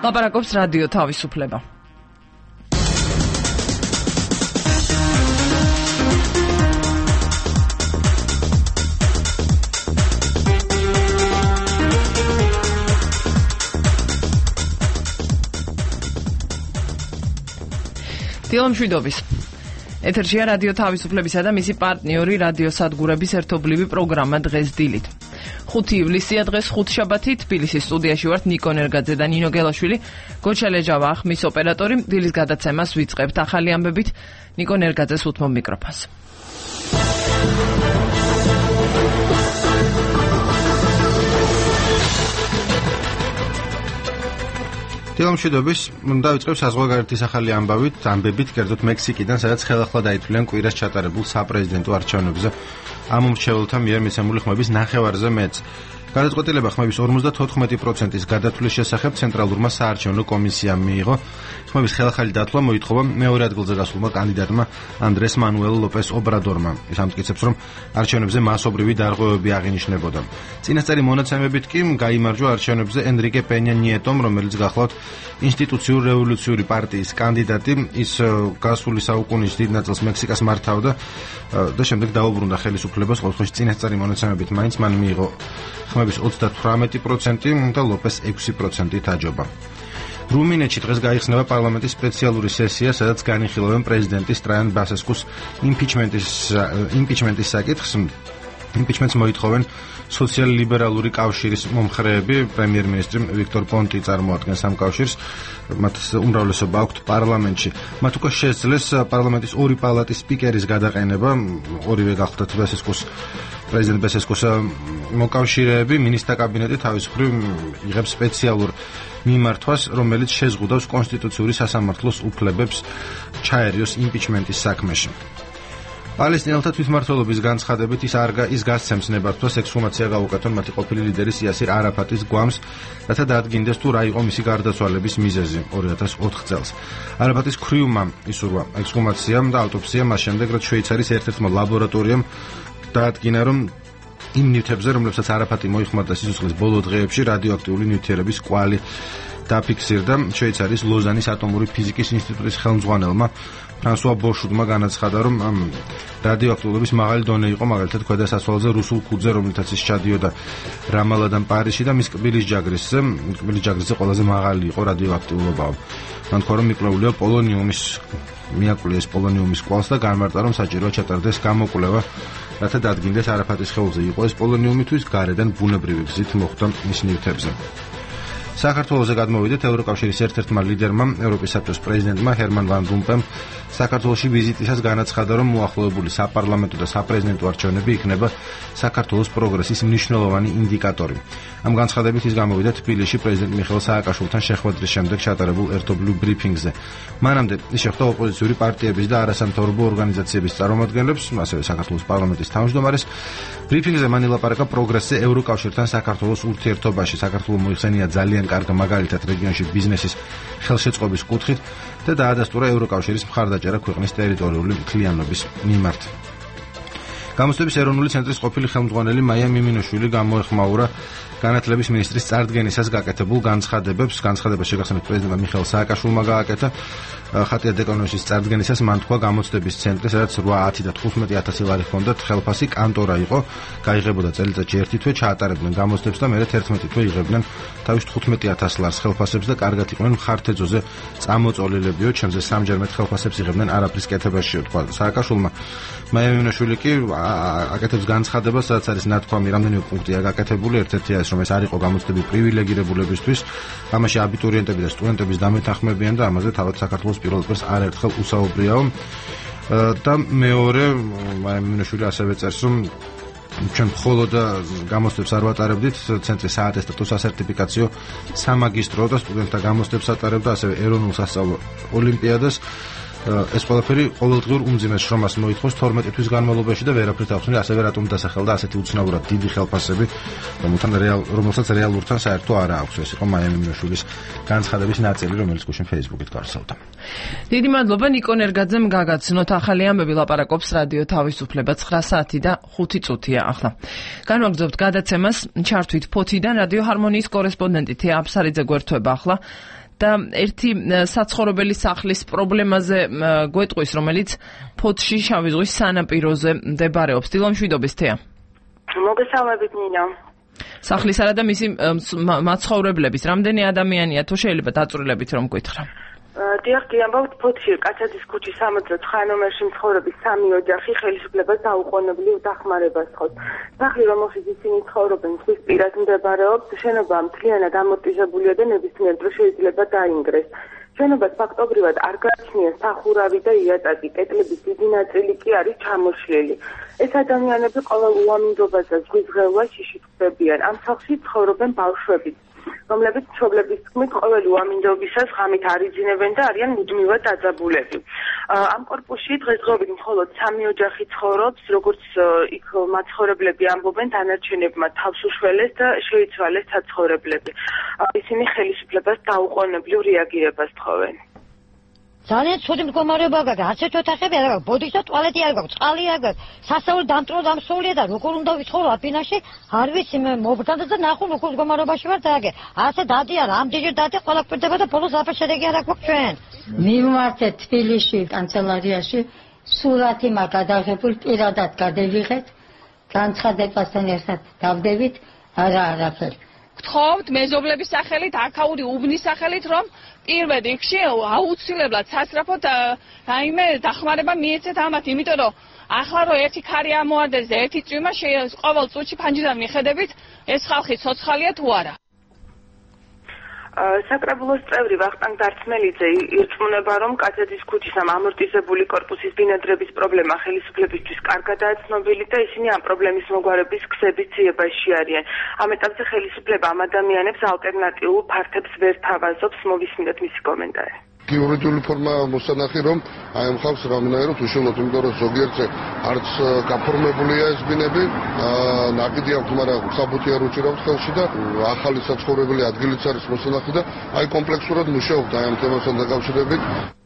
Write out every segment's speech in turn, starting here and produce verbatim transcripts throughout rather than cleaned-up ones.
ლაპარაკობს რადიო თავისუფლება. დილამშვიდობის. ეთერშია რადიო თავისუფლებისა და მისი პარტნიორი რადიო სადგურების ერთობლივი პროგრამა დღეს დილით. ხუთი ივლისია დღეს ხუთშაბათი, თბილისის სტუდიაში ვართ ნიკო ნერგაძე და ნინო გელაშვილი. გოჩალეჯავა ახმის ოპერატორი. დილის გადაცემას ვიწყებთ ახალი ამბებით. ნიკო ნერგაძეს უთმობ მიკროფონს. დილამშვიდობის, დავიწყებ საზღვარგარეთის ახალი ამბავით, ამბებით, კერძოდ მექსიკიდან, სადაც ხელახლა დაითვლიან კვირას ჩატარებულ საპრეზიდენტო არჩევნებზე ამომრჩეველთა მიერ მიცემული ხმების ნახევარზე მეც. გადაწყვეტილება ხმების ორმოცდათოთხმეტი პროცენტის გადათვლის შესახებ ცენტრალურმა საარჩევნო კომისიამ მიიღო. ხმების ხელახალი დათვლა მოითხოვა მეორე ადგილზე გასულმა კანდიდატმა ანდრეს მანუელ ლოპეს ობრადორმა. ის ამტკიცებს, რომ არჩევნებზე მასობრივი დარღვევები აღინიშნებოდა. წინასწარი მონაცემებით კი გაიმარჯვა არჩევნებზე ენრიკე პენია ნიეტომ, რომელიც გახლავთ ინსტიტუციურ რევოლუციური პარტიის კანდიდატი. ის გასული საუკუნის დიდ ნაწილს მექსიკას მართავდა და შემდეგ დაუბრუნდა ხელისუფლებას. ყოველთვის წინასწარი მონაცემებით მაინც მან მიიღო ხმების ოცდათვრამეტი პროცენტი და ლოპეს ექვსი პროცენტით აჯობა. რუმინეთში დღეს გაიხსნება პარლამენტის სპეციალური სესია, სადაც განიხილავენ პრეზიდენტის ტრაიან ბასესკუს იმპიჩმენტის იმპიჩმენტის საკითხს. იმპიჩმენტს მოითხოვენ სოციალ-ლიბერალური კავშირის მომხრეები. პრემიერ-მინისტრი ვიქტორ პონტი წარმოადგენს ამ კავშირს. მათ უმრავლესობა აქვთ პარლამენტში. მათ უკვე შესძლეს პარლამენტის ორი პალატის სპიკერის გადაყენება. ორივე გახლდათ ბასესკუს პრეზიდენტ ბასესკუს მოკავშირეები. მინისტრთა კაბინეტი თავის მხრივ იღებს სპეციალურ მიმართვას, რომელიც შეზღუდავს კონსტიტუციური სასამართლოს უფლებებს ჩაერიოს იმპიჩმენტის საქმეში. პალესტინელთა თვითმმართველობის განცხადებით ის არ ის გასცემს ნებართვას ექსჰუმაცია გაუკეთონ მათი ყოფილი ლიდერის იასირ არაფატის გვამს, რათა დაადგინდეს თუ რა იყო მისი გარდაცვალების მიზეზი ორი ათას ოთხ წელს. არაფატის ქვრივმა ისურვა ექსჰუმაცია და ავტოპსია მას შემდეგ, რაც შვეიცარიის ერთ-ერთმა ლაბორატორიამ დაადგინა, რომ იმ ნივთებზე, რომლებსაც არაფატი მოიხმარდა სიცოცხლის ბოლო დღეებში, რადიოაქტიული ნივთიერების კვალი დაფიქსირდა. შვეიცარიის ლოზანის ატომური ფიზიკის ინსტიტუტის ხელმძღვანელმა ფრანსუა ბოშუდმა განაცხადა, რომ ამ რადიოაქტიურობის მაღალი დონე იყო, მაგალითად ქვედა სასვალზე რუსულ ქუდზე, რომლითაც ის ჩადიოდა რამალადან პარიზში და მის კბილის ჯაგრისზე, კბილის ჯაგრისზე ყველაზე მაღალი იყო რადიოაქტიურობა. მან თქვა, რომ მიკვლეულია პოლონიუმის მიაკვლიეს პოლონიუმის კვალს და განმარტა, რომ საჭიროა ჩატარდეს გამოკვლევა, რათა დაადგინდეს არაფატის ხეულზე იყო ეს პოლონიუმი თუ ის გარედან ბუნებრივი გზით მოხვდა მის ნივთებზე. საქართველოზე გადმოვიდეთ. ევროკავშირის ერთ-ერთმა ლიდერმა, ევროპის საბჭოს პრეზიდენტმა ჰერმან ვან რომპემ საქართველოში ვიზიტისას განაცხადა, რომ მოახლოებული საპარლამენტო და საპრეზიდენტო არჩევნები იქნება საქართველოს პროგრესის მნიშვნელოვანი ინდიკატორი. ამ განცხადებით ის გამოვიდა თბილისში პრეზიდენტ მიხეილ სააკაშვილთან შეხვედრის შემდეგ ჩატარებულ ერთობლივ ბრიფინგზე. მანამდე ის შეხვდა ოპოზიციური პარტიების და არასამთავრობო ორგანიზაციების წარმომადგენლებს, ასევე საქართველოს პარლამენტის თავმჯდომარეს. ბრიფინგზე მან ილაპარაკა პროგრესზე ევროკავშირთან საქართველოს ურთიერთობაში. საქართველო მოიხსენია ძალიან კარგ მაგალითად რეგიონში ბიზნესის ხელშეწყობის კუთხით და დაადასტურა ევროკავშირის მხარდაჭერა ქვეყნის ტერიტორიული მთლიანობის მიმართ. გამოცდების ეროვნული ცენტრის ყოფილი ხელმძღვანელი მაია მიმინოშვილი გამოეხმაურა განათლების მინისტრის წარდგენისას გაკეთებულ განცხადებებს. განცხადებას შეგახსენებთ პრეზიდენტმა მიხეილ სააკაშვილმა გააკეთა. ხატია დეკანონის წარდგენისას მან თქვა, გამოცდების ცენტრი, სადაც რვა, ათი და თხუთმეტი ათასი ლარი ჰქონდათ, ხელფასი კანტორა იყო, გაიღებოდა წელიწადში ერთი თვე, ჩაატარებდნენ გამოცდებს და მერე თერთმეტი თვე იღებდნენ თავის თხუთმეტი ათას ლარს ხელფასებს და კარგად იყვნენ მხართეძოზე წამოწოლელებიო, ჩემზე სამჯერ მეტ ხელფასებს იღებდნენ არაფრის კეთებაში, თქვა სააკაშვილმა. მაია მიმინოშვილი კი აკეთებს განცხადებას, სადაც არის ნათქვამი, რამდენიმე პუნქტია გაკეთებული. ერთ-ერთი არის, რომ ეს არ იყო გამოცდები პრივილეგირებულებისთვის, ამაში აბიტურიენტები და სტუდენტების დამეთანხმებიან და ამაზე თავად საქართველოს პირველ პირს არაერთხელ უსაუბრიაო. და მეორე, მაია მიმინოშვილი ასევე წერს, რომ ჩვენ მხოლოდ გამოცდებს არ ვატარებდით, ცენტრი საატესტატო სასერტიფიკაციო სამაგისტრო და სტუდენტთა გამოცდებს ატარებდა, ასევე ეროვნულ სასწავლო ოლიმპიადას. ეს ყველაფერი ყოველდღიურ უმძიმეს შრომას მოითხოვს თორმეტი თვის განმავლობაში და ვერაფრით აღწევს, ასევე რატომ დასახელდა ასეთი უცნაურად დიდი ხელფასები, რომელთან რეალ რომელსაც რეალურთან საერთო არ აქვს. ეს იყო მაია მიმინოშვილის განცხადების ნაწილი, რომელიც გუშინ Facebook-ით გავრცელდა. დიდი მადლობა ნიკო ნერგაძემ გაგაცნოთ ახალი ამბები. ლაპარაკობს რადიო თავისუფლება. ცხრა საათი და ხუთი წუთია ახლა. განვაგრძობთ გადაცემას ჩართვით ფოთიდან რადიო ჰარმონიის კორესპონდენტი თეა აფსარიძე გვერდება ახლა. და ერთი საცხოვრებელი სახლის პრობლემაზე გვეტყვის, რომელიც ფოთში შავი ზღვის სანაპიროზე მდებარეობს. დილამშვიდობის თეა. მოგესალმებით ნინო. სახლისა და მისი მაცხოვრებლების რამდენი ადამიანია, თუ შეიძლება დაწვრილებით რომ გითხრა? დიახ, ამბობთ ფოთში კაცაძის ქუჩის სამოცდაოთხ ნომერში მცხოვრების სამი ოჯახი ხელისუფლებას დაუყოვნებლივ დახმარებას ხობს. სახლი, რომელშიც ისინი ცხოვრობენ, ზღვის პირას მდებარეობს, შენობა მთლიანად ამორტიზებულია და ნებისმიერ დროს შეიძლება დაინგრეს. შენობას ფაქტობრივად არ გააჩნია სახურავი და იატაკი, კედლების დიდი ნაწილი კი არის ჩამოშლილი. ეს ადამიანები ყოველ უამინდობას და ზღვის ღელვას იშიფრებიან. ამ სახლში ცხოვრობენ ბავშვებიც, რომლებიც მშობლების თქმით ყოველი უამინდობისას ღამით არ იძინებენ და არიან მუდმივად დაძაბულები. ამ კორპუსში დღესდღეობით მხოლოდ სამი ოჯახი ცხოვრობს, როგორც იქ მაცხოვრებლები ამბობენ, დანარჩენებმა თავს უშველეს და შეიცვალეს საცხოვრებლები. ისინი ხელისუფლებას დაუყოვნებლივ რეაგირებას თხოვენ. ძალიან ცუდი მდგომარეობა გაქვს, არც ერთ ოთახები არ გაქვს, ბოდიშ და ტუალეტი არ გაქვს, წყალი არ გაქვს, სასწაული დამტრო დამსულია და როგორ უნდა ვიცხოვრო აფინაში, არ ვიცი, მე მოვბრანდა და ნახო როგორ მდგომარეობაში ვარ და აგე. ასე დადია, რამდენჯერ დადია, ყველა კვირდება და ბოლოს აფერ შედეგი არ აქვს ჩვენ. მივმართეთ თბილისში კანცელარიაში, სურათი მაგ გადაღებული პირადად გადევიღეთ, განცხადებასთან ერთად დავდებით, არა არაფერი. გთხოვთ მეზობლების სახელით, აქაური უბნის სახელით, რომ პირველ რიგში აუცილებლად სასწრაფოდ რაიმე დახმარება მიეცეთ ამათ, იმიტომ რომ ახლა რო ერთი ქარი ამოადეს და ერთი წვიმა ყოველ წუთში ფანჯრიდან მიხედებით, ეს ხალხი ცოცხალია თუ არა. საკრებულოს წევრი ვახტანგ დარწმელიძე ირწმუნება, რომ კაცაძის ქუჩის ამ ამორტიზებული კორპუსის ბინადრების პრობლემა ხელისუფლებისთვის კარგადაა ცნობილი და ისინი ამ პრობლემის მოგვარების გზების ძიებაში არიან. ამ ეტაპზე ხელისუფლება ამ ადამიანებს ალტერნატიულ ფართებს ვერ თავაზობს. მოვისმინოთ მისი კომენტარი. იურიდიული ფორმა მოსანახი, რომ აი ამ ხალხს რამდენადაც უშუალოდ, იმიტომ რომ ზოგიერთზე არც გაფორმებულია ეს ბინები, ნაკიდი აქვს, მაგრამ საბუთი არ უჭირავთ ხელში და ახალი საცხოვრებელი ადგილიც არის მოსანახი და აი კომპლექსურად მუშაობთ აი ამ თემასთან დაკავშირებით.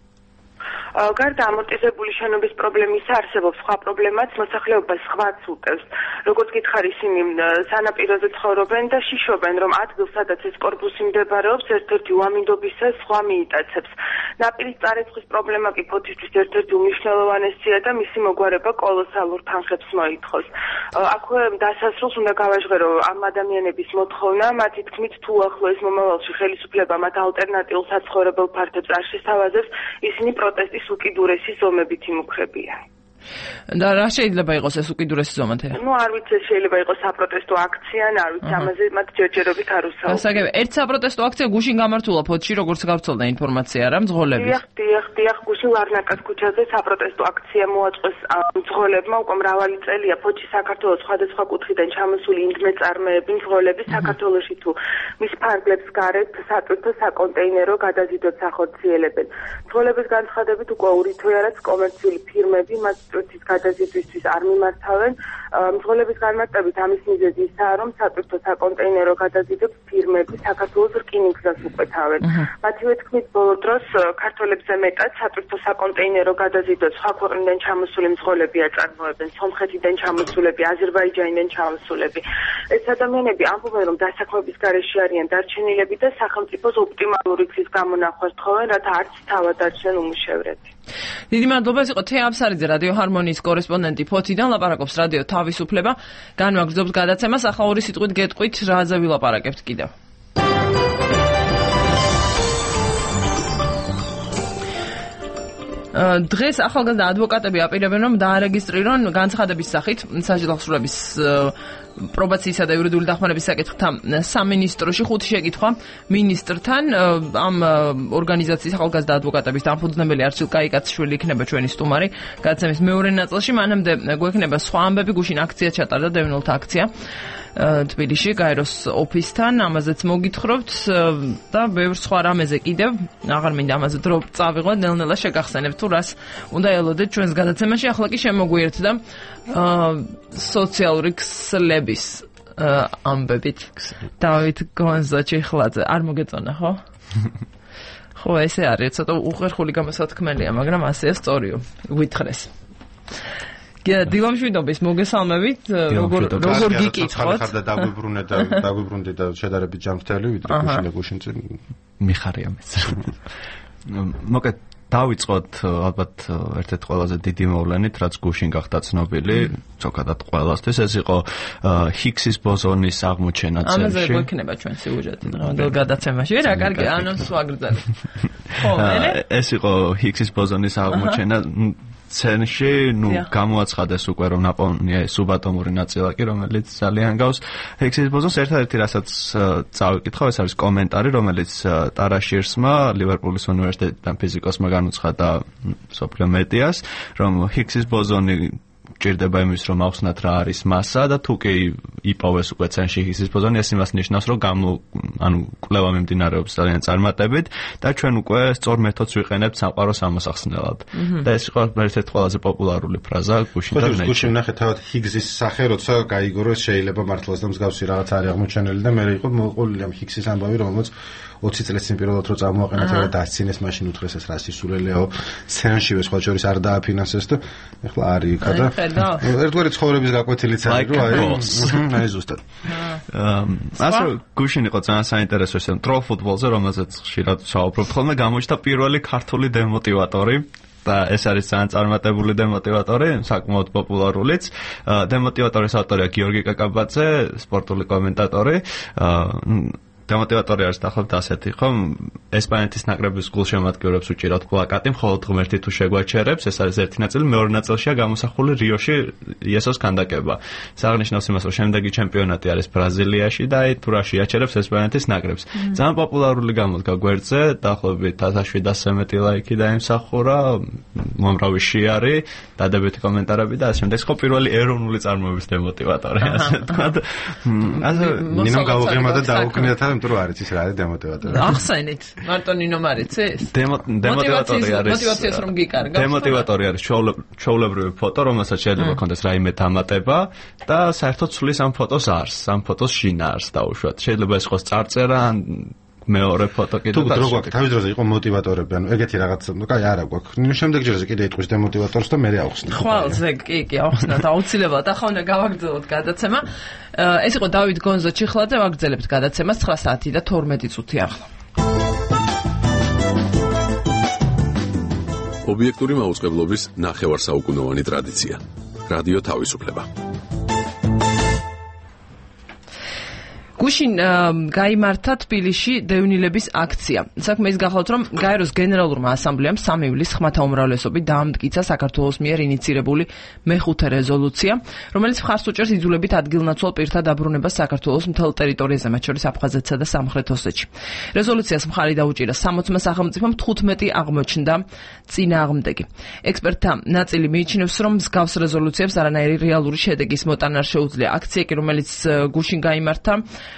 გარდა ამორტიზებული შენობის პრობლემისა არსებობს სხვა პრობლემაც, მოსახლეობას სხვაც უტევს. როგორც გითხარ, ისინი სანაპიროზე ცხოვრობენ და შიშობენ, რომ ადგილ, სადაც ეს კორპუსი მდებარეობს, ერთ-ერთი უამინდობისას სხვა მიიტაცებს. ნაპირის წარეცხვის პრობლემა კი ფოთისთვის ერთ-ერთი უმნიშვნელოვანესია და მისი მოგვარება კოლოსალურ თანხებს მოითხოვს. აქვე დასასრულს უნდა გავაჟღერო ამ ადამიანების მოთხოვნა, მათი თქმით, თუ ახლოეს მომავალში ხელისუფლება მათ ალტერნატიულ საცხოვრებელ ფართებს არ შესთავაზებს, ისინი პროტესტის უკიდურესი ზომებით იმუქრებიან. და რა შეიძლება იყოს ეს უკიდურესი ზომა თეა? ნუ არ ვიცი, შეიძლება იყოს საპროტესტო აქცია, არ ვიცი, ამაზე მათ ჯერჯერობით არ უსაუბრობენ. გასაგებია, ერთ საპროტესტო აქცია გუშინ გამართულა ფოთში, როგორც გავრცელდა ინფორმაცია რა, მძღოლების. დიახ, დიახ, დიახ, გუშინ ლარნაკას ქუჩაზე საპროტესტო აქცია მოაწყეს მძღოლებმა, უკვე მრავალი წელია ფოთში საქართველოს სხვადასხვა კუთხიდან ჩამოსული ინდმეწარმეები, მძღოლები საქართველოში თუ მის ფარგლებს გარეთ სატვირთო საკონტეინერო გადაზიდვებს ახორციელებენ. მძღოლების განცხადებით უკვე ორი თვე არის კომერციული ფირმები მას სატვირთის გადაზიდვისთვის არ მიმართავენ. მძღოლების განმარტებით ამის მიზეზი ისაა, რომ სატვირთო საკონტეინერო გადაზიდვებს ფირმები საქართველოს რკინიგზას უყვეთავენ. მათივე თქმით, ბოლო დროს ქართველებზე მეტად სატვირთო საკონტეინერო გადაზიდვებს სხვა ქვეყნიდან ჩამოსული მძღოლები აწარმოებენ, სომხეთიდან ჩამოსულები, აზერბაიჯანიდან ჩამოსულები. ეს ადამიანები ამბობენ, რომ დასაქმების გარეშე არიან დარჩენილები და სახელმწიფოს ოპტიმალური გზის გამონახვას თხოვენ, რათა არც თავად არჩენ უმუშევრები. დიდი მადლობა, იყო თეა აბსარიძე, რადიო ჰარმონიის კორესპონდენტი ფოთიდან, ლაპარაკობს რადიო თავისუფლება. განვაგრძობთ გადაცემას, ახლა ორი სიტყვით გეტყვით, რაზე ვილაპარაკებთ კიდევ. დღეს ახალგაზრდა ადვოკატები აპირებენ, რომ დაარეგისტრირონ განცხადების სახით საჯელახსრულების პრობაციისა და იურიდიული დახმარების საკითხთა სამინისტროში ხუთი შეკითხვა მინისტრთან. ამ ორგანიზაციის ახალგაზრდა ადვოკატების დამფუძნებელი არჩილ კაიკაციშვილი იქნება ჩვენი სტუმარი გადაცემის მეორე ნაწილში. მანამდე გვექნება სხვა ამბები. გუშინ აქცია ჩატარდა, დევნილთა აქცია თბილისში გაეროს ოფისთან, ამაზეც მოგითხრობთ და ბევრ სხვა რამეზე კიდევ. აღარ მინდა ამაზე დრო წავიღოთ, ნელ-ნელა შეგახსენებთ თუ რას უნდა ელოდეთ ჩვენს გადაცემაში. ახლა კი შემოგვიერთდა სოციალური ქსლების ამბებით. დავით გონზაჩიხლაძე, არ მოგეწონა, ხო? ხო, ესე არის, ცოტა უხერხული გამოსათქმელია, მაგრამ ასეა სწორიო, ვითხრეს. დილამშვიდობის მოგესალმებით, როგორ როგორ გიკითხოთ? ხარ და დაგვიბრუნე და დაგვიბრუნდი და შედარებით ჯანმრთელი, ვიდრე გუშინ და გუშინ წინ მიხარია მეც. მოკეთ დავიწყოთ ალბათ ერთ-ერთ ყველაზე დიდი მოვლენით, რაც გუშინ გახდა ცნობილი, ზოგადად ყველასთვის, ეს იყო ჰიგსის ბოზონის აღმოჩენა წელში. ამაზე გვექნება ჩვენ სიუჟეტი დღევანდელ გადაცემაში. რა კარგი ანონს ვაგრძელებ. ხო, ეს იყო ჰიგსის ბოზონის აღმოჩენა ცენში, ნუ გამოაცხადეს უკვე რომ ნაპოვნია სუბატომური ნაწილაკი, რომელიც ძალიან გავს ჰიგსის ბოზონს. ერთადერთი რასაც წავიკითხავ, ეს არის კომენტარი, რომელიც ტარას შირსმა, ლივერპულის უნივერსიტეტიდან ფიზიკოსმა განუცხადა მსოფლიო მედიას, რომ ჰიგსის ბოზონი ჭირდება იმის, რომ ახსნათ რა არის მასა და თუ კი იპოვეს უკვე ცენში ჰიგსის ბოზონი, ეს იმას ნიშნავს, რომ გამო ანუ კვლევა მიმდინარეობს ძალიან წარმატებით და ჩვენ უკვე სწორ მეთოდს ვიყენებთ სამყაროს ამოსახსნელად. და ეს იყო ერთ-ერთი ყველაზე პოპულარული ფრაზა გუშინ და ნეჩერ. გუშინ ნახეთ თავად ჰიგსის სახე, როცა გაიგო, შეიძლება მართლაც და მსგავსი რაღაც არის აღმოჩენილი და მე იყო მოყოლილი ამ ჰიგსის ამბავი, რომელიც ოცი წელს წინ პირველად რო წამოაყენეთ და დასცინეს, მაშინ უთხრეს ეს რა სისულელეო, სცენაშივე სხვა შორის არ დააფინანსეს და ეხლა არის იქა და ერთგვარი ცხოვრების გაკვეთილიც არის, რომ აი, აი ზუსტად. ასე გუშინ იყო ძალიან საინტერესო ეს ტროლ ფუტბოლზე, რომელზეც ხშირად ვსაუბრობთ ხოლმე, გამოჩნდა პირველი ქართული დემოტივატორი. და ეს არის ძალიან წარმატებული დემოტივატორი, საკმაოდ პოპულარულიც. დემოტივატორის ავტორია გიორგი კაკაბაძე, სპორტული კომენტატორი. დემოტივატორი არის დაახლოებით ასეთი, ხომ? ესპანეთის ნაკრების გულშემატკივრებს უჭირავთ პლაკატი, მხოლოდ ღმერთი თუ შეგვაჩერებს, ეს არის ერთი ნაწილი, მეორე ნაწილშია გამოსახული რიოში იესოს ქანდაკება. ეს აღნიშნავს იმას, რომ შემდეგი ჩემპიონატი არის ბრაზილიაში და აი თუ რა შეაჩერებს ესპანეთის ნაკრებს. ძალიან პოპულარული გამოდგა გვერდზე, დაახლოებით ათას შვიდასზე მეტი ლაიქი დაიმსახურა, მომრავი შეარი, დადებითი კომენტარები და ასე შემდეგ. ეს იყო პირველი ეროვნული წარმოების დემოტივატორი, ასე ვთქვათ. ასე ნინომ გავუღიმა და დაუკნიათ იმიტომ რომ არის ის რა არის დემოტივატორი. ახსენით, მარტო ნინომ არის ეს? დემოტივატორი არის. მოტივაციას რომ გიკარგავს. დემოტივატორი არის ჩვეულებრივი ფოტო, რომელსაც შეიძლება კონდეს რაიმე დამატება და საერთოდ სulis ამ ფოტოს არს, ამ ფოტოს შინაარს დაუშვათ. შეიძლება ეს იყოს წარწერა ან მეორე ფოტო კიდე და თუ როგორ თავის დროზე იყო მოტივატორები, ანუ ეგეთი რაღაც, ну, კაი არა გვაქვს. ნუ შემდეგ ჯერზე კიდე იტყვის დემოტივატორს და მე ავხსნე. ხვალზე კი, კი, ავხსნათ აუცილებლად. ახლა უნდა გავაგრძელოთ გადაცემა. ეს იყო დავით გონზო ჩიხლაძე, ვაგრძელებთ გადაცემას ცხრა საათი და თორმეტი წუთი ახლა. ობიექტური მაუწყებლობის ნახევარსაუკუნოვანი ტრადიცია. რადიო თავისუფლება. გუშინ გაიმართა თბილისში დევნილების აქცია. საქმე ის გახლავთ, რომ გაეროს გენერალურმა ასამბლეამ სამი ივლისს ხმათა უმრავლესობით დაამტკიცა საქართველოს მიერ ინიცირებული მეხუთე რეზოლუცია, რომელიც მხარს უჭერს იძულებით ადგილნაცვალ პირთა დაბრუნებას საქართველოს მთელ ტერიტორიაზე, მათ შორის აფხაზეთსა და სამხრეთ ოსეთში. რეზოლუციას მხარი დაუჭირა სამოცმა სახელმწიფომ, თხუთმეტი აღმოჩნდა წინააღმდეგი. ექსპერტთა ნაწილი მიიჩნევს, რომ მსგავს რეზოლუციებს არანაირი რეალური შედეგის მოტანა არ შეუძლია. აქცია კი, რომელიც გუშინ გაიმართა,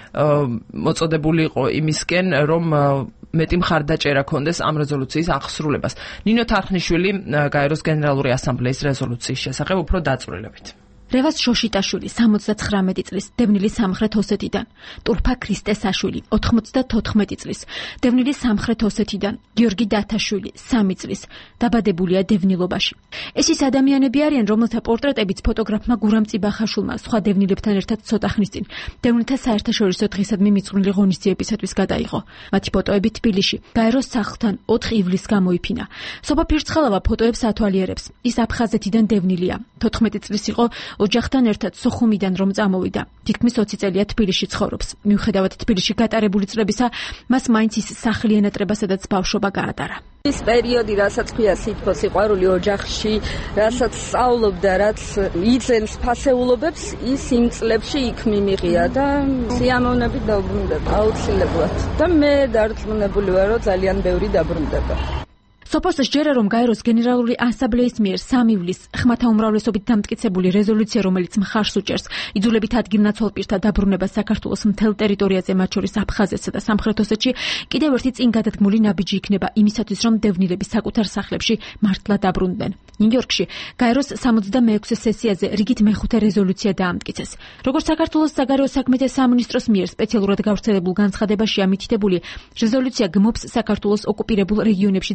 მოწოდებული იყო იმისკენ, რომ მეტი მხარდაჭერა ქონდეს ამ რეზოლუციის აღსრულებას. ნინო თარხნიშვილი გაეროს გენერალური ასამბლეის რეზოლუციის შესახებ უფრო დაწვრილებით. რევას შოშიტაშვილი სამოცდათხრამეტი წლის დევნილი სამხრეთ ოსეთიდან, ტურფა ქრისტესაშვილი ოთხმოცდათოთხმეტი წლის დევნილი სამხრეთ ოსეთიდან, გიორგი დათაშვილი სამი წლის დაბადებულია დევნილობაში. ეს ის ადამიანები არიან, რომელთა პორტრეტებიც ფოტოგრაფმა გურამ წიბახაშვილმა სხვა დევნილებთან ერთად ცოტა ხნის წინ დევნილთა საერთაშორისო დღისადმი მიძღვნილი ღონისძიებისათვის გადაიღო. მათი ფოტოები თბილისში გაეროს სახლთან ოთხ ივლისს გამოიფინა. სოფა ფირცხალავა ფოტოებს ათვალიერებს. ის აფხაზეთიდან დევნილია. თოთხმეტი წლის იყო ოჯახთან ერთად სოხუმიდან რომ წამოვიდა. თითქმის ოცი წელია თბილისში ცხოვრობს. მიუხედავად თბილისში გატარებული წლებისა, მას მაინც ის სახლი ენატრება, სადაც ბავშვობა გაატარა. ის პერიოდი, რასაც ქვია სითბო სიყვარული ოჯახში, რასაც სწავლობდა, რაც იძენს ფასეულობებს, ის იმ წლებში იქ მიმიღია და სიამოვნებით დაუბრუნდება აუცილებლად. და მე დარწმუნებული ვარ, რომ ძალიან ბევრი დაბრუნდება. სოფოს სჯერა, რომ გაეროს გენერალური ასამბლეის მიერ სამი ივლისს ხმათა უმრავლესობით დამტკიცებული რეზოლუცია, რომელიც მხარს უჭერს იძულებით ადგილნაცვალ პირთა დაბრუნებას საქართველოს მთელ ტერიტორიაზე, მათ შორის აფხაზეთსა და სამხრეთ ოსეთში, კიდევ ერთი წინ გადადგმული ნაბიჯი იქნება იმისათვის, რომ დევნილები საკუთარ სახლებში მართლა დაბრუნდნენ. ნიუ-იორკში გაეროს სამოცდამეექვსე სესიაზე რიგით მეხუთე რეზოლუცია დაამტკიცეს. როგორც საქართველოს საგარეო საქმეთა სამინისტროს მიერ სპეციალურად გავრცელებულ განცხადებაშია მითითებული, რეზოლუცია გმობს საქართველოს ოკუპირებულ რეგიონებში ძალის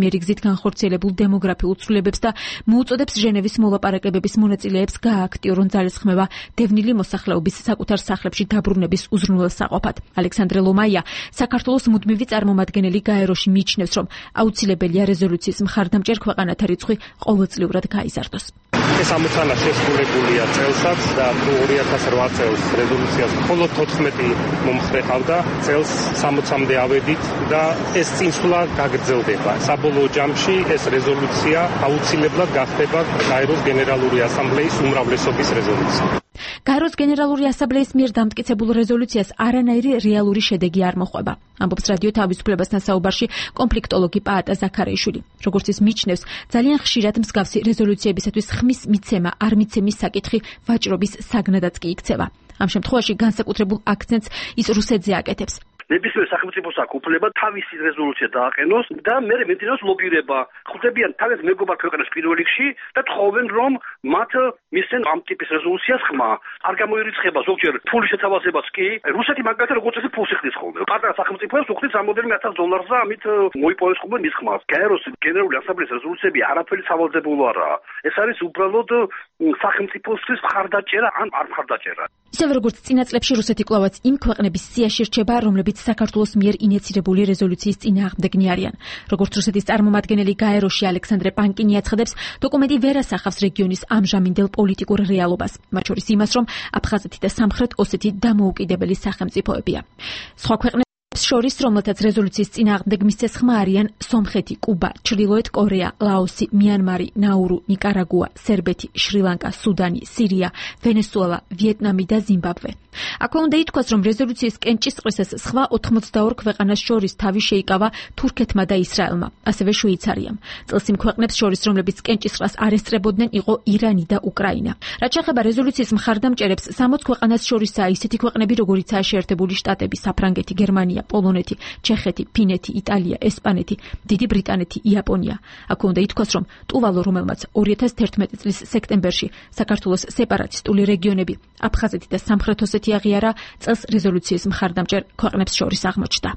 ნებისმიერი გზით განხორციელებულ დემოგრაფიულ ცვლილებებს და მოუწოდებს ჟენევის მოლაპარაკებების მონაწილეებს გაააქტიურონ ძალისხმევა დევნილი მოსახლეობის საკუთარ სახლებში დაბრუნების უზრუნველსაყოფად. ალექსანდრე ლომაია, საქართველოს მუდმივი წარმომადგენელი გაეროში მიიჩნევს, რომ აუცილებელია რეზოლუციის მხარდამჭერ ქვეყანათა რიცხვი ყოველწლიურად გაიზარდოს. ეს ამოცანა შესრულებულია წელსაც და ორი ათას ოთხ წელს რეზოლუციას მხოლოდ თოთხმეტი მომხრე ყავდა, წელს სამოცამდე ავედით და ეს წინსვლა გაგრძელდება. საბოლოო ჯამში ეს რეზოლუცია აუცილებლად გახდება გაეროს გენერალური ასამბლეის უმრავლესობის რეზოლუცია. გაეროს გენერალური ასამბლეის მიერ დამტკიცებულ რეზოლუციას არანაირი რეალური შედეგი არ მოჰყვება. ამბობს რადიო თავისუფლებასთან საუბარში კონფლიქტოლოგი პაატა ზაქარაიშვილი. როგორც ის მიიჩნევს, ძალიან ხშირად მსგავსი რეზოლუციებისათვის ხმის მიცემა არ მიცემის საკითხი ვაჭრობის საგნადაც კი იქცევა. ამ შემთხვევაში განსაკუთრებულ აქცენტს ის რუსეთზე აკეთებს. ნებისმიერ სახელმწიფოს აქვს უფლება თავისი რეზოლუცია დააყენოს და მე მედინოს ლობირება. ხვდებიან თავის მეგობარ ქვეყნებს პირველ რიგში და თხოვენ რომ მათ მისცენ ამ ტიპის რეზოლუციას ხმა. არ გამოირიცხება ზოგჯერ ფულის შეთავაზებაც კი. რუსეთი მაგალითად როგორც ეს ფულს იხდის ხოლმე. პატარა სახელმწიფოებს უხდის რამოდენიმე ათას დოლარს და ამით მოიპოვეს ხოლმე მის ხმას. გაეროს გენერალური ასამბლეის რეზოლუციები არაფერი სავალდებულო არაა. ეს არის უბრალოდ სახელმწიფოსთვის მხარდაჭერა ან არ მხარდაჭერა. ისევე როგორც წინა წლებში რუსეთი კვლავაც იმ ქვეყნების სიაში რჩება, რომლებიც საქართველოს მიერ ინიციირებული რეზოლუციის წინააღმდეგნი არიან. როგორც რუსეთის წარმომადგენელი გაეროში ალექსანდრე პანკინი აცხადებს, დოკუმენტი ვერ ასახავს რეგიონის ამჟამინდელ პოლიტიკურ რეალობას, მათ შორის იმას, რომ აფხაზეთი და სამხრეთ ოსეთი დამოუკიდებელი სახელმწიფოებია. სხვა ქვეყნებს შორის, რომელთაც რეზოლუციის წინააღმდეგ მისცეს ხმა არიან სომხეთი, კუბა, ჩრდილოეთ კორეა, ლაოსი, მიანმარი, ნაურუ, ნიკარაგუა, სერბეთი, შრი-ლანკა, სუდანი, სირია, ვენესუელა, ვიეტნამი და ზიმბაბვე. აქვე უნდა ითქვას, რომ რეზოლუციის კენჭისყრისას სხვა ოცდაორ ქვეყანას შორის თავი შეიკავა თურქეთმა და ისრაელმა, ასევე შვეიცარიამ. წელს იმ ქვეყნებს შორის, რომლებიც კენჭისყრას არ ესწრებოდნენ, იყო ირანი და უკრაინა. რაც შეეხება რეზოლუციის მხარდამჭერებს, სამოც ქვეყანას შორისაა ისეთი ქვეყნები, როგორიცაა შეერთებული შტატები, საფრანგეთი, გერმანია, პოლონეთი, ჩეხეთი, ფინეთი, იტალია, ესპანეთი, დიდი ბრიტანეთი, იაპონია. აქვე უნდა ითქვას, რომ ტუვალო, რომელმაც ორი ათას თერთმეტი წლის სექტემბერში საქართველოს სეპარატისტული რეგიონები, აფხაზეთი და სამხრეთ ოსეთი აღიარა, წელს რეზოლუციის მხარდამჭერ ქვეყნებს შორის აღმოჩნდა.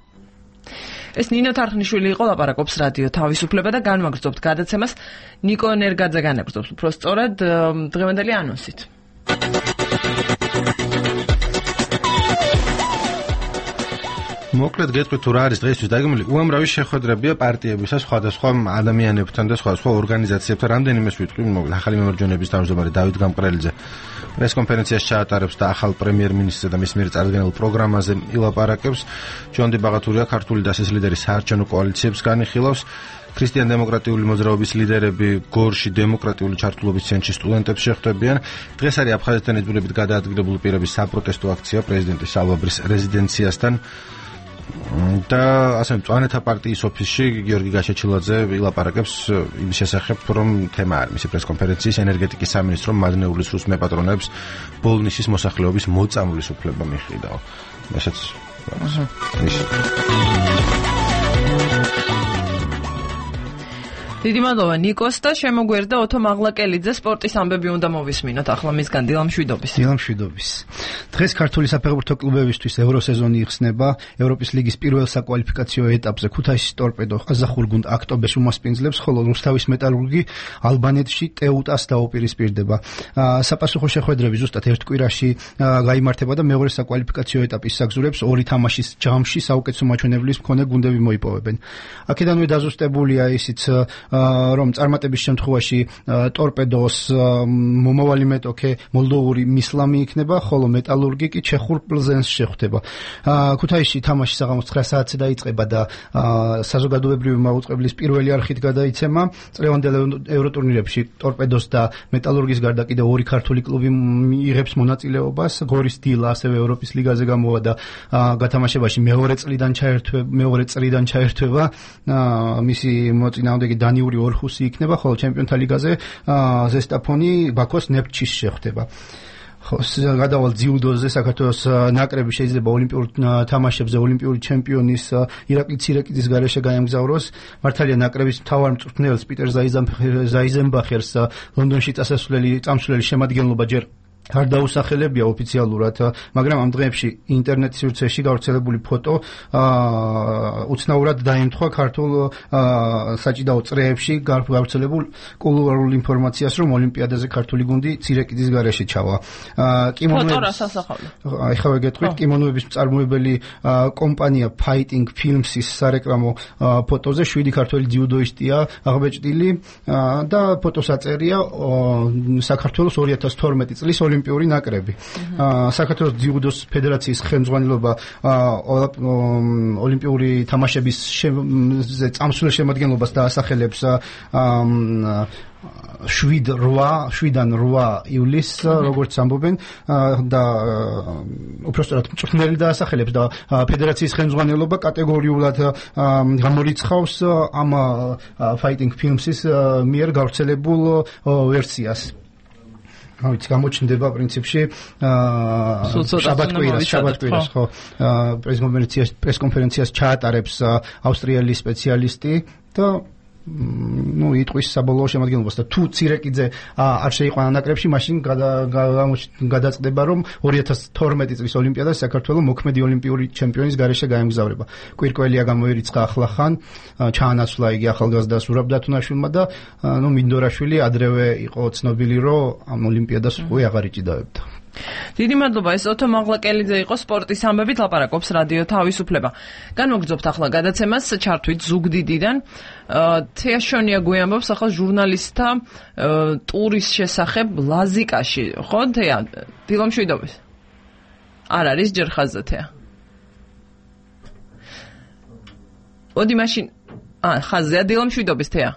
ეს ნინო თარხნიშვილი იყო, ლაპარაკობს რადიო თავისუფლება და განვაგრძობთ გადაცემას ნიკო ენერგაძე განაგრძობს უფრო სწორად დღევანდელი ანონსით. მოკლედ გეტყვით თუ რა არის დღეისთვის დაგემული, უამრავი შეხვედრებია პარტიებისა, სხვადასხვა ადამიანებთან და სხვადასხვა ორგანიზაციებთან. რამდენიმეს ვიტყვი, მოკლედ ახალი მემორჯონების თავმჯდომარე დავით გამყრელიძე პრესკონფერენციას ჩაატარებს და ახალ პრემიერ-მინისტრზე და მის მიერ წარდგენილ პროგრამაზე ილაპარაკებს. ჯონ დებაღათურია ქართული დასის ლიდერი საარჩევნო კოალიციებს განიხილავს. ქრისტიან-დემოკრატიული მოძრაობის ლიდერები გორში დემოკრატიული ჩართულობის ცენტრში სტუდენტებს შეხვდებიან. დღეს არის აფხაზეთთან იძულებით გადაადგილებული პირების საპროტესტო აქცია პრეზიდენტის სალვაბრის რეზიდენციასთან. და ასე მწვანეთა პარტიის ოფისში გიორგი გაშეჩილაძე ილაპარაკებს იმის შესახებ, რომ თემა არის მისი პრესკონფერენციის ენერგეტიკის სამინისტრო მადნეულის რუს მეპატრონეებს ბოლნისის მოსახლეობის მოწამვლის უფლება მიჰყიდაო. ესეც დიდი მადლობა ნიკოს და შემოგვერდა ოთო მაღლაკელიძე. სპორტის ამბები უნდა მოვისმინოთ ახლა მისგან დილა მშვიდობის. დილა მშვიდობის. დღეს ქართული საფეხბურთო კლუბებისთვის ევროსეზონი იხსნება. ევროპის ლიგის პირველ საკვალიფიკაციო ეტაპზე ქუთაისის ტორპედო ყაზახურ გუნდ აქტობეს უმასპინძლებს, ხოლო რუსთავის მეტალურგი ალბანეთში ტეუტას დაუპირისპირდება. საპასუხო შეხვედრები ზუსტად ერთ კვირაში გაიმართება და მეორე საკვალიფიკაციო ეტაპის საგზურებს ორი თამაშის ჯამში საუკეთესო მაჩვენებლის მქონე გუნდები მოიპოვებენ. აქედანვე დაზუსტებულია ისიც რომ წარმატების შემთხვევაში ტორპედოს მომავალი მეტოქე მოლდოვური მისლამი იქნება, ხოლო მეტალურგი კი ჩეხურ პლზენს შეხვდება. ქუთაისში თამაში საღამოს ცხრა საათზე დაიწყება და საზოგადოებრივი მაუწყებლის პირველი არხით გადაიცემა. წლევანდელ ევროტურნირებში ტორპედოს და მეტალურგის გარდა კიდევ ორი ქართული კლუბი იღებს მონაწილეობას. გორის დილა ასევე ევროპის ლიგაზე გამოვა და გათამაშებაში მეორე წლიდან ჩაერთვება, მეორე წლიდან ჩაერთვება. მისი მოწინააღმდეგე დანიური ორხუსი იქნება, ხოლო ჩემპიონთა ლიგაზე ზესტაფონი ბაქოს ნეფჩის შეხვდება. გადავალ ძიუდოზე საქართველოს ნაკრები შეიძლება ოლიმპიურ თამაშებზე ოლიმპიური ჩემპიონის ირაკლი ცირეკიძის გარეშე გაემგზავროს. მართალია ნაკრების მთავარ მწვრთნელს პიტერ ზაიზენბახერს ლონდონში წასასვლელი წამსვლელი შემადგენლობა ჯერ არ დაუსახელებია ოფიციალურად, მაგრამ ამ დღეებში ინტერნეტ სივრცეში გავრცელებული ფოტო უცნაურად დაემთხვა ქართულ საჭიდაო წრეებში გავრცელებულ კულუარულ ინფორმაციას, რომ ოლიმპიადაზე ქართული გუნდი მცირე კიდის გარეშე ჩავა. ფოტო რას ასახავდა? ახლა ვეგეთქვით, კიმონოების მწარმოებელი კომპანია Fighting Films-ის სარეკლამო ფოტოზე შვიდი ქართველი ძიუდოისტია აღბეჭდილი და ფოტოს აწერია საქართველოს ორი ათას თორმეტი წლის ოლიმპიური ნაკრები. საქართველოს ძიუდოს ფედერაციის ხელმძღვანელობა ოლიმპიური თამაშების წამსვლელ შემადგენლობას დაასახელებს შვიდან რვა ივლისს, როგორც ამბობენ და უпростоრად მწვრთნელი დაასახელებს და ფედერაციის ხელმძღვანელობა კატეგორიულად გამორიცხავს ამ Fighting Films-ის მიერ გავრცელებულ ვერსიას. ავიც გამოჩნდება პრინციპში შაბათკვირას შაბათკვირას ხო პრესკონფერენციას პრესკონფერენციას ჩაატარებს ავსტრიელი სპეციალისტი და ну იტყვის საბოლოო შემადგენლობას და თუ ცირეკიძე არ შეიყვანა ნაკრებში, მაშინ გადაწყდება, რომ ორი ათას თორმეტი წლის ოლიმპიადას საქართველოს მოქმედი ოლიმპიური ჩემპიონის გარეშე გაემგზავრება. კვირკველია გამოირიცხა ახლახან, ჩაანაცვლა იგი ახალგაზრდა ზურაბ დათუნაშვილმა და ну მინდორაშვილი ადრევე იყო ცნობილი, რომ ამ ოლიმპიადას უკვე აღარ იჭიდაებდა. დიდი მადლობა, ეს ოთო მაღლაკელიძე იყო სპორტის ამბებით ლაპარაკობს რადიო თავისუფლება. განვაგრძობთ ახლა გადაცემას, ჩართვით ზუგდიდიდან. თეაშონია გვიამბობს ახლა ჟურნალისტთა ტურის შესახებ ლაზიკაში. ხო, თეა, დილომშვიდობის. არ არის ჯერ ხაზზე თეა. ოდი მაშინ, აა, ხაზზეა დილომშვიდობის თეა.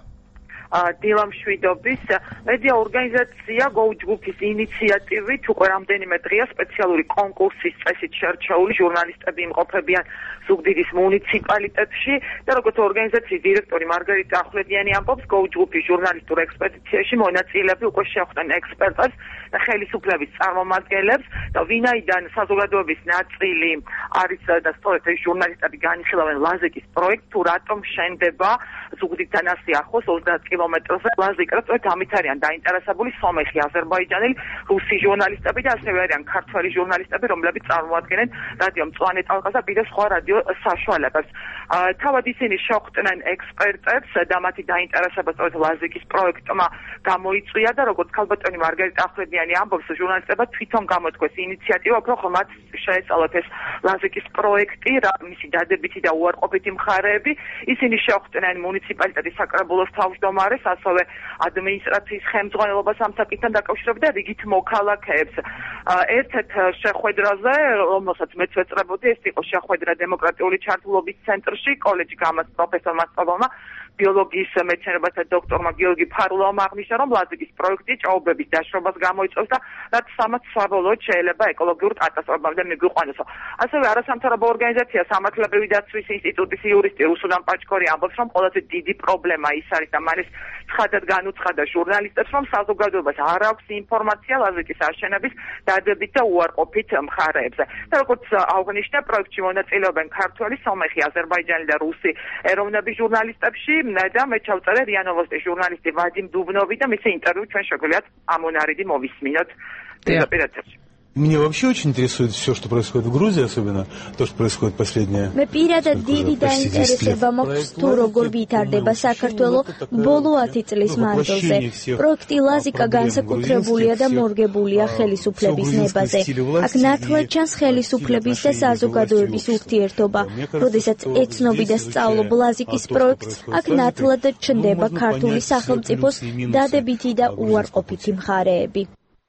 დილამშვიდობის მედია ორგანიზაცია Go ჯგუფის ინიციატივით უკვე რამდენიმე დღეა სპეციალური კონკურსის წესით შერჩეული ჟურნალისტები იმყოფებიან ზუგდიდის მუნიციპალიტეტში და როგორც ორგანიზაციის დირექტორი მარგარიტა ახვლედიანი ამბობს, Go ჯგუფის ჟურნალისტურ ექსპედიციაში მონაწილეები უკვე შეხვდნენ ექსპერტებს და ხელისუფლების წარმომადგენლებს და ვინაიდან საზოგადოების ნაწილი არის და სწორედ ეს ჟურნალისტები განიხილავენ ლაზიკის პროექტს, თუ რატომ შენდება ზუგდიდთან ასე ახლოს ოცდაათ კილომეტრზე ლაზიკა, სწორედ ამით არიან დაინტერესებული სომეხი, აზერბაიჯანელი, რუსი ჟურნალისტები და ასევე არიან ქართველი ჟურნალისტები, რომლებიც წარმოადგენენ რადიო მწვანე ტალღას და კიდე სხვა რადიო საშუალებებს. თავად ისინი შეხვდნენ ექსპერტებს და მათი დაინტერესება სწორედ ლაზიკის პროექტმა გამოიწვია და როგორც ქალბატონი მარგარიტა ახვლედიანი ამბობს, ჟურნალისტებმა თვითონ გამოთქვეს ინიციატივა, უფრო ხომ შეეცალათ ეს ლაზიკის პროექტი, მისი დადებითი და უარყოფითი მხარეები. ისინი შეხვდნენ მუნიციპალიტეტის საკრებულოს თავმჯდომარეს, ასევე ადმინისტრაციის ხელმძღვანელობას ამ საკითხთან დაკავშირებით და რიგით მოქალაქეებს. ერთ-ერთ შეხვედრაზე, რომელსაც მეც ვეწრებოდი, ეს იყო შეხვედრა დემოკრატიული ჩართულობის ცენტრში, კოლეჯი გამას პროფესორმა სწავლულმა ბიოლოგიის მეცნიერებათა დოქტორმა გიორგი ფარულოვმა აღნიშნა, რომ ლაზიკის პროექტი ჭაობების დაშრობას გამოიწვევს და რაც სამაც საბოლოოდ შეიძლება ეკოლოგიურ კატასტროფამდე მიგვიყვანოს. ასევე არასამთავრობო ორგანიზაცია სამართლებრივი დაცვის ინსტიტუტის იურისტი რუსუდან პაჩკორი ამბობს, რომ ყველაზე დიდი პრობლემა ის არის და მან ცხადად განუცხადა ჟურნალისტებს, რომ საზოგადოებას არ აქვს ინფორმაცია ლაზიკის აშენების დადებით და უარყოფით მხარეებზე. და როგორც აღნიშნა, პროექტში მონაწილეობენ ქართველი, სომეხი, აზერბაიჯანელი და რუსი ეროვნების ჟურნალისტებში და მე ჩავწერე რია ნოვოსტის ჟურნალისტი ვადიმ დუბნოვი და მისი ინტერვიუ ჩვენ შეგვიძლიათ ამონარიდი მოვისმინოთ პირადად. Меня вообще очень интересует все, что происходит в Грузии, особенно то, что происходит последнее. მე პირადად დიდი დაინტერესება მაქვს თუ როგორ ვითარდება საქართველოს ბოლო ათი წლის მანძილზე. პროექტი ლაზიკა განსაკუთრებულია და მორგებულია ხელისუფლების ნებაზე. აქ ნათლად ჩანს ხელისუფლების და საზოგადოების ურთიერთობა. როდესაც ეცნობი და სწავლობ ლაზიკის პროექტს, აქ ნათლად ჩნდება ქართული სახელმწიფოს დადებითი და უარყოფითი მხარეები.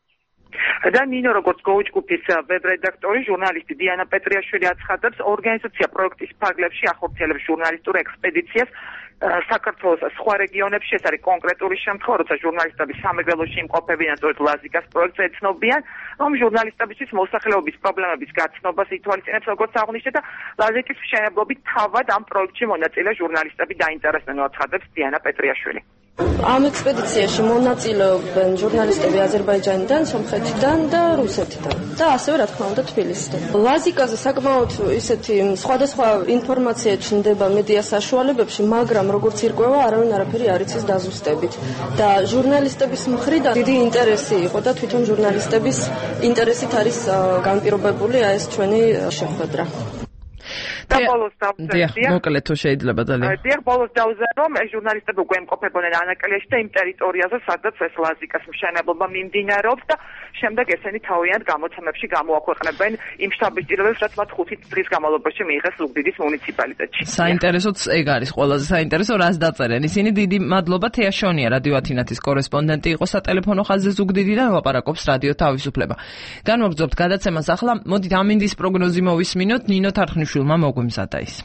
და ნინო როგორც Go ჯგუფის ვებ-რედაქტორი, ჟურნალისტი დიანა პეტრიაშვილი აცხადებს, ორგანიზაცია პროექტის ფარგლებში ახორციელებს ჟურნალისტურ ექსპედიციას საქართველოს სხვა რეგიონებში. ეს არის კონკრეტული შემთხვევა, როცა ჟურნალისტები სამეგრელოში იმყოფებიან, სწორედ ლაზიკას პროექტს ეცნობიან, რომ ჟურნალისტებისთვის მოსახლეობის პრობლემების გაცნობას ითვალისწინებს, როგორც აღნიშნა და ლაზიკის მშენებლობით თავად ამ პროექტში მონაწილე ჟურნალისტები დაინტერესდნენ, აცხადებს დიანა პეტრიაშვილი. ამ ექსპედიციაში მონაწილეობენ ჟურნალისტები აზერბაიჯანიდან, სომხეთიდან და რუსეთიდან და ასევე რა თქმა უნდა თბილისიდან. ლაზიკაზე საკმაოდ ისეთი სხვადასხვა ინფორმაცია ჩნდება მედია საშუალებებში, მაგრამ როგორც ირკვევა, არავინ არაფერი არ იცის დაზუსტებით. და ჟურნალისტების მხრიდან დიდი ინტერესი იყო და თვითონ ჟურნალისტების ინტერესით არის განპირობებული ეს ჩვენი შეხვედრა. და ბოლოს დავწერდი. მოკლედ თუ შეიძლება ძალიან. დიახ, ბოლოს დავწერდი, რომ ჟურნალისტები უკვე იმყოფებოდნენ ანაკლიაში და იმ ტერიტორიაზე, სადაც ეს ლაზიკას მშენებლობა მიმდინარეობს და შემდეგ ესენი თავიანთ გამოცემებში გამოაქვეყნებენ იმ შტაბის ტილებს, რაც მათ ხუთი დღის განმავლობაში მიიღეს ზუგდიდის მუნიციპალიტეტში. საინტერესოც ეგ არის ყველაზე საინტერესო, რას დაწერენ ისინი. დიდი მადლობა. თეა შონია, რადიო ათინათის კორესპონდენტი იყო სატელეფონო ხაზზე ზუგდიდიდან, ლაპარაკობს რადიო თავისუფლება. განვაგრძობთ გადაცემას ახლა. მოდით ამინდის პროგნოზი მოვისმინოთ. ნინო თარხნიშვილმა მოგვიმზადა ის.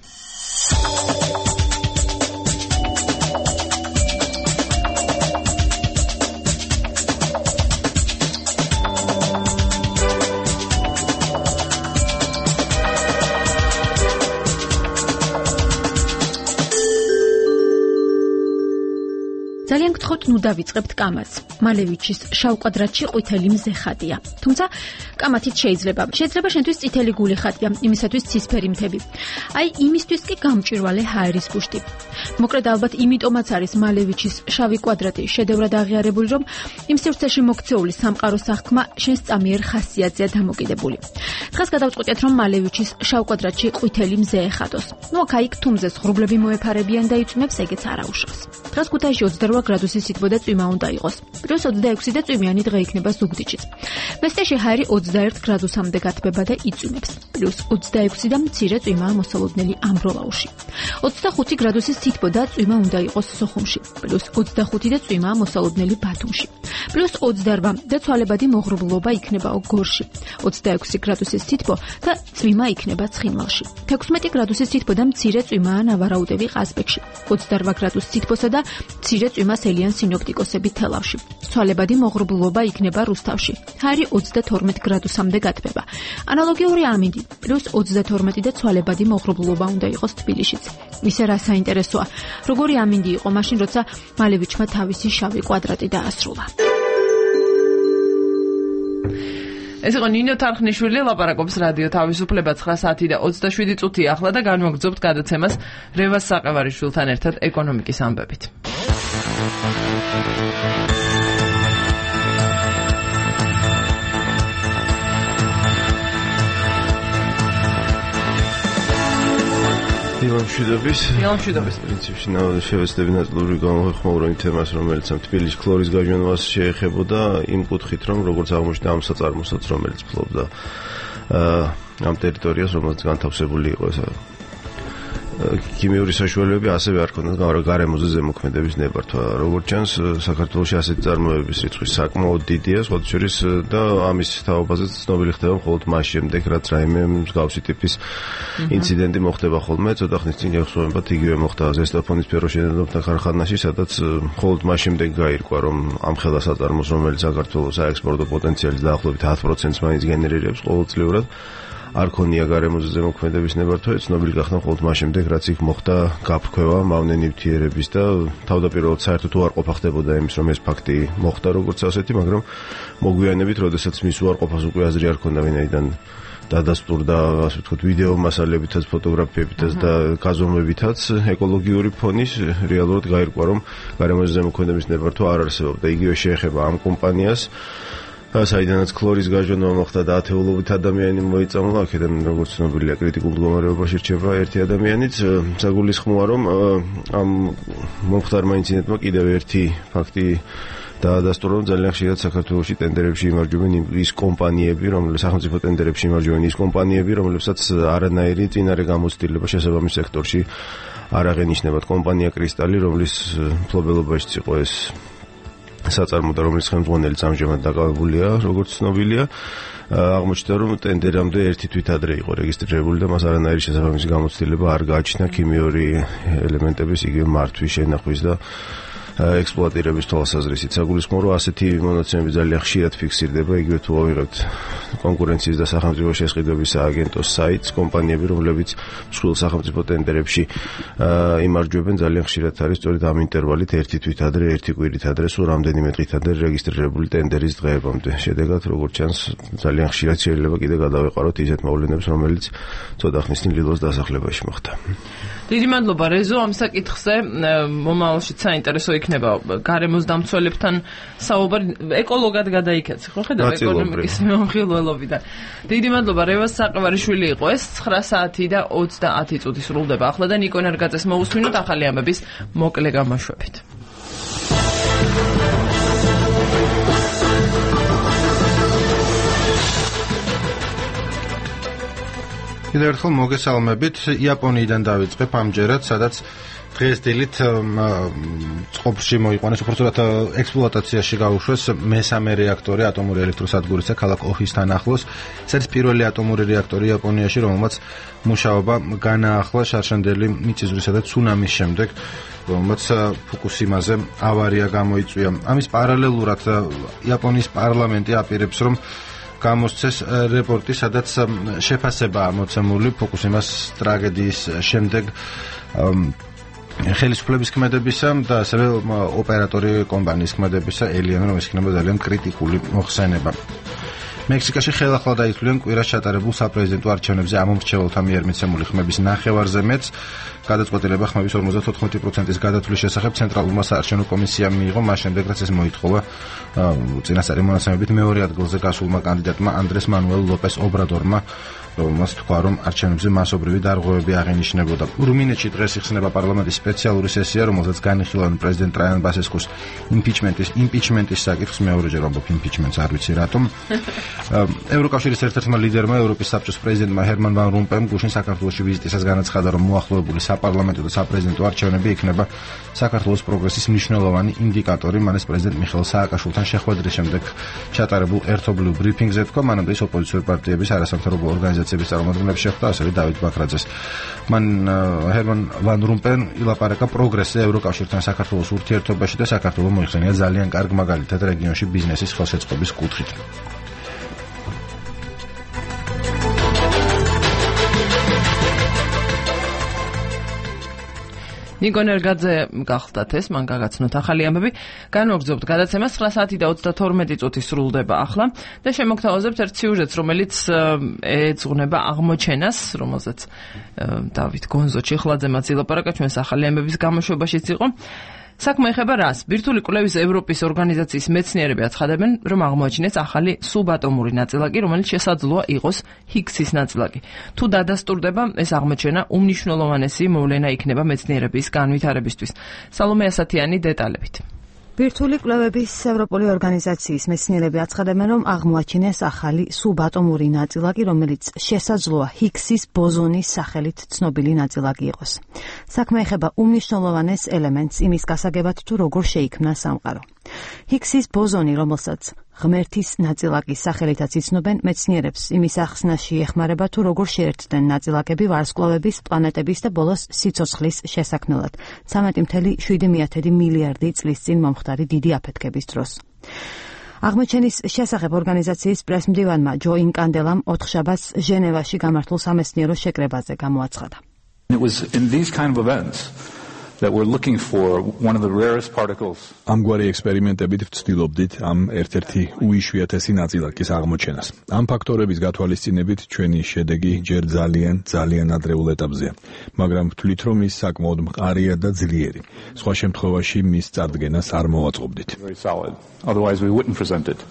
ძალიან გთხოვთ, ნუ დავიწყებთ კამათს. მალევიჩის შავ კვადრატში ყვითელი მზე ხატია. თუმცა კამათით შეიძლება. შეიძლება შენთვის წითელი გული ხატია, იმისათვის ცისფერი მთები. აი, იმისთვის კი გამჭვირვალე ჰაერის ბუშტი. მოკლედ ალბათ იმიტომაც არის მალევიჩის შავი კვადრატი შედევრად აღიარებული, რომ იმ სივრცეში მოქცეული სამყაროს აღქმა შენს წამიერ ხასიათზეა დამოკიდებული. დღეს გადავწყვიტეთ, რომ მალევიჩის შავ კვადრატში ყვითელი მზე ეხატოს. ნუ აქ-იქ თუ მზეს ღრუბლები მოეფარებიან და იწვიმებს, ეგეც არ აუშავს. დღეს ქუთაისში ოცდარვა გრადუსის სითბო და წვიმა უნდა იყოს. პლუს ოცდაექვსი და წვიმიანი დღე იქნება ზუგდიდშიც. მესტეში ჰაერი ოცდაერთ გრადუსამდე გათბება და იწვიმებს. პლუს ოცდაექვსი და მცირე წვიმაა მოსალოდნელი ამბროლაუში. ოცდახუთი გრადუსის სითბო და წვიმა უნდა იყოს სოხუმში. პლუს ოცდახუთი და წვიმაა მოსალოდნელი ბათუმში. პლუს ოცდარვა და ცვალებადი მოღრუბლობა იქნება გორში. ოცდაექვსი გრადუსის სითბო და წვიმა იქნება ცხინვალში. თექვსმეტი გრადუსის სითბო და მცირე წვიმაა ნავარაუდევი ყაზბეგში. ოცდარვა გრადუსის სითბოსა და მცირე წვიმას ელიან სინოპტიკოსები თელავში. ცვალებადი მოღრუბლობა იქნება რუსთავში. ჰაერი ოცდათორმეტ გრადუსამდე გათბება. ანალოგიური ამინდი პლუს ოცდათორმეტი და ცვალებადი მოღრუბლობა უნდა იყოს თბილისშიც. ისე რა საინტერესოა, როგორი ამინდი იყო მაშინ, როცა მალევიჩმა თავისი შავი კვადრატი დაასრულა. ეს იყო ნინო თარხნიშვილი, ლაპარაკობს რადიო თავისუფლება. ცხრა საათი და ოცდაშვიდი წუთი ახლა და განვაგრძობთ გადაცემას რევას საყევარიშვილთან ერთად ეკონომიკის ამბებით. მშვიდობის. მშვიდობის. პრინციპში შევეცდები ნაწილობრივ გამოხმაურო იმ თემას, რომელიც ამ თბილისის ქლორის გაჟონვას შეეხებოდა იმ კუთხით, რომ როგორც აღმოჩნდა ამ საწარმოსაც, რომელიც ფლობდა ამ ტერიტორიას, რომელზეც განთავსებული იყო ეს ქიმიური საშუალებები, ასევე არ ქონდა გარემოზე ზემოქმედების ნებართვა. როგორც ჩანს, საქართველოში ასეთი წარმოების რიცხვი საკმაოდ დიდია, სხვა შორის და ამის თაობაზეც ცნობილი ხდება მხოლოდ მას შემდეგ, რაც რაიმე მსგავსი ტიპის ინციდენტი მოხდება ხოლმე. ცოტა ხნის წინ ეხსოვებათ, იგივე მოხდა ზესტაფონის ფეროშენებათა ქარხანაში, სადაც მხოლოდ მას შემდეგ გაირკვა, რომ ამ ხელა საწარმოს, რომელიც საქართველოს საექსპორტო პოტენციალის დაახლოებით ათი პროცენტს მაინც გენერირებს ყოველწლიურად, არ ქონია გარემოზე ზემოქმედების ნებართვა, ცნობილი გახდა მხოლოდ მას შემდეგ, რაც იქ მოხდა გაფრქვევა მავნე ნივთიერების და თავდაპირველად საერთოდ უარყოფა ხდებოდა იმის, რომ ეს ფაქტი მოხდა როგორც ასეთი, მაგრამ მოგვიანებით, როდესაც მის უარყოფას უკვე აზრი არ ქონდა, ვინაიდან დადასტურდა, ასე ვთქვათ, ვიდეო მასალებითაც, ფოტოგრაფიებითაც და გაზომვებითაც ეკოლოგიური ფონის რეალურად გაირკვა, რომ გარემოზე ზემოქმედების ნებართვა არ არსებობდა. იგივე შეეხება ამ კომპანიას, საიდანაც ქლორის გაჟონვა მოხდა და ათეულობით ადამიანი მოიწამლა, აქედან როგორც ცნობილია კრიტიკულ მდგომარეობაში რჩება ერთი ადამიანიც. საგულისხმოა, რომ ამ მომხდარმა ინციდენტმა კიდევ ერთი ფაქტი დაადასტურა, რომ ძალიან ხშირად საქართველოში ტენდერებში იმარჯვებენ ის კომპანიები, რომლებიც სახელმწიფო ტენდერებში იმარჯვებენ ის კომპანიები, რომლებსაც არანაირი წინარე გამოცდილება შესაბამის სექტორში არ აღენიშნებათ. კომპანია კრისტალი, რომლის მფლობელობაშიც იყო ეს საწარმო და რომლის ხელმძღვანელიც ამჟამად დაკავებულია, როგორც ცნობილია, აღმოჩნდა, რომ ტენდერამდე ერთი თვით ადრე იყო რეგისტრირებული და მას არანაირი შესაბამისი გამოცდილება არ გააჩნდა ქიმიური ელემენტების იგივე მართვის, შენახვის და ექსპლუატირების თვალსაზრისით. საგულისხმოა, რომ ასეთი მონაცემები ძალიან ხშირად ფიქსირდება, იგივე თუ ავიღებთ კონკურენციის და სახელმწიფო შესყიდვების სააგენტოს საიტს, კომპანიები, რომლებიც მსხვილ სახელმწიფო ტენდერებში იმარჯვებენ, ძალიან ხშირად არის სწორედ ამ ინტერვალით ერთი თვით ადრე, ერთი კვირით ადრე, სულ რამდენიმე დღით ადრე რეგისტრირებული ტენდერის დღეებამდე. შედეგად, როგორც ჩანს, ძალიან ხშირად შეიძლება კიდე გადავეყაროთ ისეთ მოვლენებს, რომელიც ცოტა ხნის წინ ლილოს დასახლებაში მოხდა. დიდი მადლობა რეზო, ამ საკითხზე მომავალში საინტერესო იქნება გარემოს დამცველებთან საუბარი, ეკოლოგად გადაიქეცი, ხო ხედავ ეკონომიკის მომხილველობიდან. დიდი მადლობა რევას საყევარიშვილი იყო ეს ცხრა საათი და ოცდაათი წუთი სრულდება ახლა და ნიკო ნერგაძეს მოусვინოთ ახალი ამბების მოკლე გამოშვებით. კიდევ ერთხელ მოგესალმებით. იაპონიიდან დავიწყებ ამჯერად, სადაც დღეს დილით წყობში მოიყვანეს, უბრალოდ ექსპლუატაციაში გაუშვეს მესამე რეაქტორი ატომური ელექტროსადგურისა ქალაქ ოჰისთან ახლოს. ეს არის პირველი ატომური რეაქტორი იაპონიაში, რომელმაც მუშაობა განაახლა შარშანდელი მიწისძვრისა და ცუნამის შემდეგ, რომელმაც ფუკუსიმაზე ავარია გამოიწვია. ამის პარალელურად იაპონიის პარლამენტი აპირებს, რომ გამოსცეს რეპორტი, სადაც შეფასებაა მოცემული ფუკუსიმას ტრაგედიის შემდეგ ხელისუფლების ქმედებისა და ასევე ოპერატორი კომპანიის ქმედებისა, ელიან, რომ ეს იქნება ძალიან კრიტიკული მოხსენება. მექსიკაში ხელახლა დაითვლიან კვირას ჩატარებულ საპრეზიდენტო არჩევნებზე ამომრჩეველთა მიერ მიცემული ხმების ნახევარზე მეტს. გადაწყვეტილება ხმების ორმოცდათოთხმეტი პროცენტის გადათვლის შესახებ ცენტრალურმა საარჩევნო კომისიამ მიიღო, მას შემდეგ რაც ეს მოითხოვა წინასწარი მონაცემებით მეორე ადგილზე გასულმა კანდიდატმა ანდრეს მანუელ ლოპეს ობრადორმა, რომელმაც თქვა, რომ არჩევნებზე მასობრივი დარღვევები აღინიშნებოდა. რუმინეთში დღეს იხსნება პარლამენტის სპეციალური სესია, რომელზეც განიხილავენ პრეზიდენტ ტრაიან ბასესკუს იმპიჩმენტის იმპიჩმენტის საკითხს. მეორეჯერ ვამბობ იმპიჩმენტს, არ ვიცი რატომ. ევროკავშირის ერთ-ერთმა ლიდერმა, ევროპის საბჭოს პრეზიდენტმა ჰერმან ვან რომპემ გუშინ საქართველოში ვიზიტისას განაცხადა, რომ მოახლოებული საპარლამენტო და საპრეზიდენტო არჩევნები იქნება საქართველოს პროგრესის მნიშვნელოვანი ინდიკატორი. მან ეს პრეზიდენტ მიხეილ სააკაშვილთან შეხვედრის შემდეგ ჩატარებულ ერთობლივ ბრიფინგზე თქვა, მანამდე ის ოპოზიციურ პარტიების არასამთავრობო ორგანიზაციების წარმომადგენლებს შეხვდა, ასევე დავით ბაქრაძეს. მან ჰერმან ვან რომპემ ილაპარაკა პროგრესზე ევროკავშირთან საქართველოს ურთიერთობაში და საქართველოს მოიხსენია ძალიან კარგ მაგალითად რეგიონში ბიზნესის ხელშეწყობის კუთხით. ნიკო ნერგაძე გახლდათ ეს, მან გაგაცნოთ ახალი ამბები. განვაგრძობთ გადაცემას, ცხრა საათი და ოცდათორმეტი წუთი სრულდება ახლა და შემოგთავაზებთ ერთ სიუჟეტს, რომელიც ეძღვნება აღმოჩენას, რომელზეც დავით გონზო ჩიხლაძემაც ილაპარაკა, ჩვენს ახალი ამბების გამოშვებაშიც იყო. საქმე ეხება რას? ბირთვული კვლევის ევროპის ორგანიზაციის მეცნიერები აცხადებენ, რომ აღმოაჩინეს ახალი სუბატომური ნაწილაკი, რომელიც შესაძლოა იყოს ჰიგსის ნაწილაკი. თუ დადასტურდება, ეს აღმოჩენა უმნიშვნელოვანესი მოვლენა იქნება მეცნიერების განვითარებისთვის. სალომე ასათიანი დეტალებით. ბირთვული კვლევების ევროპული ორგანიზაციის მეცნიერები აცხადებენ, რომ აღმოაჩინეს ახალი სუბატომური ნაწილაკი, რომელიც შესაძლოა ჰიგსის ბოზონის სახელით ცნობილი ნაწილაკი იყოს. საქმე ეხება უმნიშვნელოვანეს ელემენტს იმის გასაგებად, თუ როგორ შეიქმნა სამყარო. ჰიგსის ბოზონი, რომელსაც ღმერთის ნაწილაკის სახელითაც იცნობენ, მეცნიერებს იმის ახსნაში ეხმარება, თუ როგორ შეერთდნენ ნაწილაკები ვარსკვლავების, პლანეტების და ბოლოს სიცოცხლის შესაქმნელად ცამეტი მცდელო შვიდი მილიარდი წლის წინ მომხდარი დიდი აფეთქების დროს. აღმოჩენის შესახებ ორგანიზაციის პრესმდივანმა ჯო ინკანდელამ ოთხშაბათს ჟენევაში გამართულ სამეცნიერო შეკრებაზე გამოაცხადა. It was in these kind of events that we're looking for one of the rarest particles. ამგვარი ექსპერიმენტებით ვცდილობდით ამ ერთ-ერთი უიშვიათესი ნაწილაკის აღმოჩენას. ამ ფაქტორების გათვალისწინებით ჩვენი შედეგი ჯერ ძალიან ძალიან ადრეულ ეტაპზეა, მაგრამ ვთვლით, რომ ის საკმაოდ მყარია და ძლიერი. სხვა შემთხვევაში მის წარდგენას არ მოვაწყობდით. Otherwise we wouldn't present it.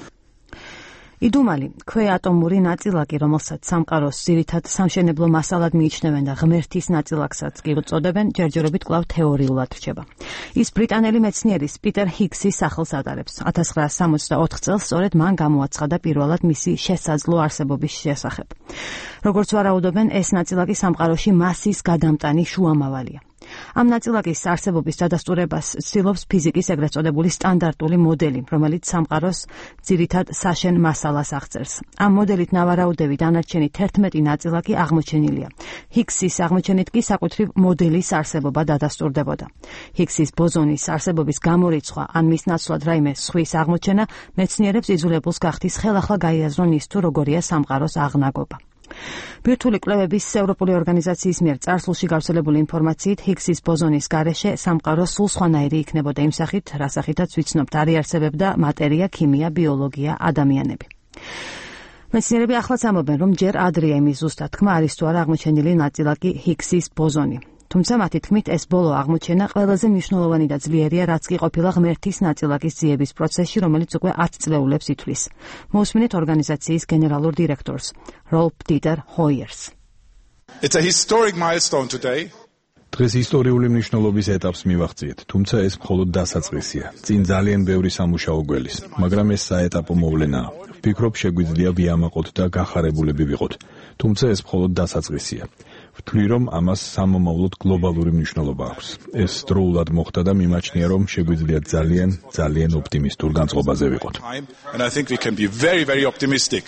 იდუმალი, ქვეატომური ნაწილაკი, რომელსაც სამყაროს ძირითად სამშენებლო მასალად მიიჩნევენ და ღმერთის ნაწილაკსაც კი უწოდებენ, ჯერჯერობით კვლავ თეორიულად რჩება. ის ბრიტანელი მეცნიერის პიტერ ჰიგსის სახელს ატარებს. ათას ცხრაასა სამოცდაოთხ წელს სწორედ მან გამოაცხადა პირველად მისი შესაძლო არსებობის შესახებ. როგორც ვარაუდობენ, ეს ნაწილაკი სამყაროში მასის გადამტანი შუამავალია. ამ ნაწილაკის არსებობის დადასტურებას ცდილობს ფიზიკის ეგრეთ წოდებული სტანდარტული მოდელი, რომელიც სამყაროს ძირითად საშენ მასალას აღწერს. ამ მოდელით ნავარაუდები დანარჩენი თერთმეტი ნაწილაკი აღმოჩენილია. ჰიგსის აღმოჩენით კი საკუთრივ მოდელის არსებობა დადასტურდებოდა. ჰიგსის ბოზონის არსებობის გამორიცხვა ან მის ნაცვლად რაიმე სხვის აღმოჩენა მეცნიერებს იძულებულს გახდის ხელახლა გაიაზრონ ის თუ როგორია სამყაროს აღნაგობა. ბირთვული კვლევების ევროპული ორგანიზაციის მიერ წარსულში გავრცელებული ინფორმაციით ჰიგსის ბოზონის გარეშე სამყარო სულ სხვანაირი იქნებოდა იმ სახით, რა სახითაც ვიცნობთ, არ იარსებებდა მატერია, ქიმია, ბიოლოგია, ადამიანები. მეცნიერები ახლაც ამბობენ, რომ ჯერ ადრეა იმის ზუსტად თქმა არის თუ არა აღმოჩენილი ნაწილაკი ჰიგსის ბოზონი. თუმცა მათი თქმით ეს ბოლო აღმოჩენა ყველაზე მნიშვნელოვანი და ძლიერია, რაც კი ყოფილა ღმერთის ნაწილაკის ძიების პროცესში, რომელიც უკვე ათ წლეულებს ითვლის. მოусმინეთ ორგანიზაციის გენერალურ დირექტორს, როლფ დიტერ ჰოიერს. It's a historic milestone today. დღეს ისტორიული მნიშვნელობის ეტაპს მივაღწიეთ, თუმცა ეს მხოლოდ დასაწყისია. წინ ძალიან ბევრი სამუშაო გველის, მაგრამ ეს საეტაპო მოვლენაა. ვფიქრობ, შეგვიძლია ვიამაყოთ და გახარებულები ვიყოთ, თუმცა ეს მხოლოდ დასაწყისია. ვთვლი, რომ ამას სამომავლოდ გლობალური მნიშვნელობა აქვს. ეს დროულად მოხდა და მიმაჩნია, რომ შეგვიძლია ძალიან, ძალიან ოპტიმისტურ განწყობაზე ვიყოთ. And I think we can be very, very optimistic.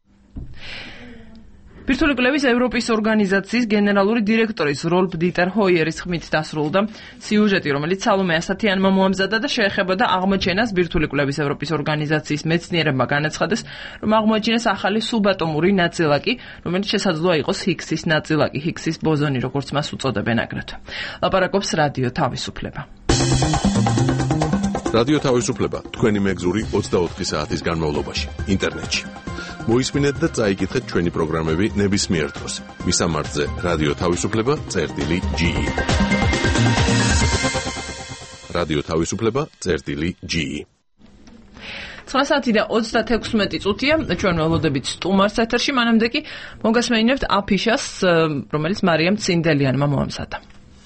ბირთვული კვლევის ევროპის ორგანიზაციის გენერალური დირექტორის როლფ დიტერ ჰოიერის ხმით დასრულდა სიუჟეტი, რომელიც სალომე ასათიანმა მოამზადა და შეეხებოდა აღმოჩენას. ბირთვული კვლევის ევროპის ორგანიზაციის მეცნიერებმა განაცხადეს, რომ აღმოაჩინეს ახალი სუბატომური ნაწილაკი, რომელიც შესაძლოა იყოს ჰიგსის ნაწილაკი, ჰიგსის ბოზონი, როგორც მას უწოდებენ აგრეთვე. ლაპარაკობს რადიო თავისუფლება. რადიო თავისუფლება თქვენი მეგზური ოცდაოთხი საათის განმავლობაში ინტერნეტში. მოისმინეთ და წაიკითხეთ ჩვენი პროგრამები ნებისმიერ დროს. მისამართზე რადიო თავისუფლება წერტილი ჯი. რადიო თავისუფლება წერტილი ჯი. ცხრა საათი და ოცდათექვსმეტი წუთია, ჩვენ ველოდებით სტუმარს ეთერში, მანამდე კი მოგასმენინებთ აფიშას, რომელიც მარიამ ცინდელიანმა მოამზადა.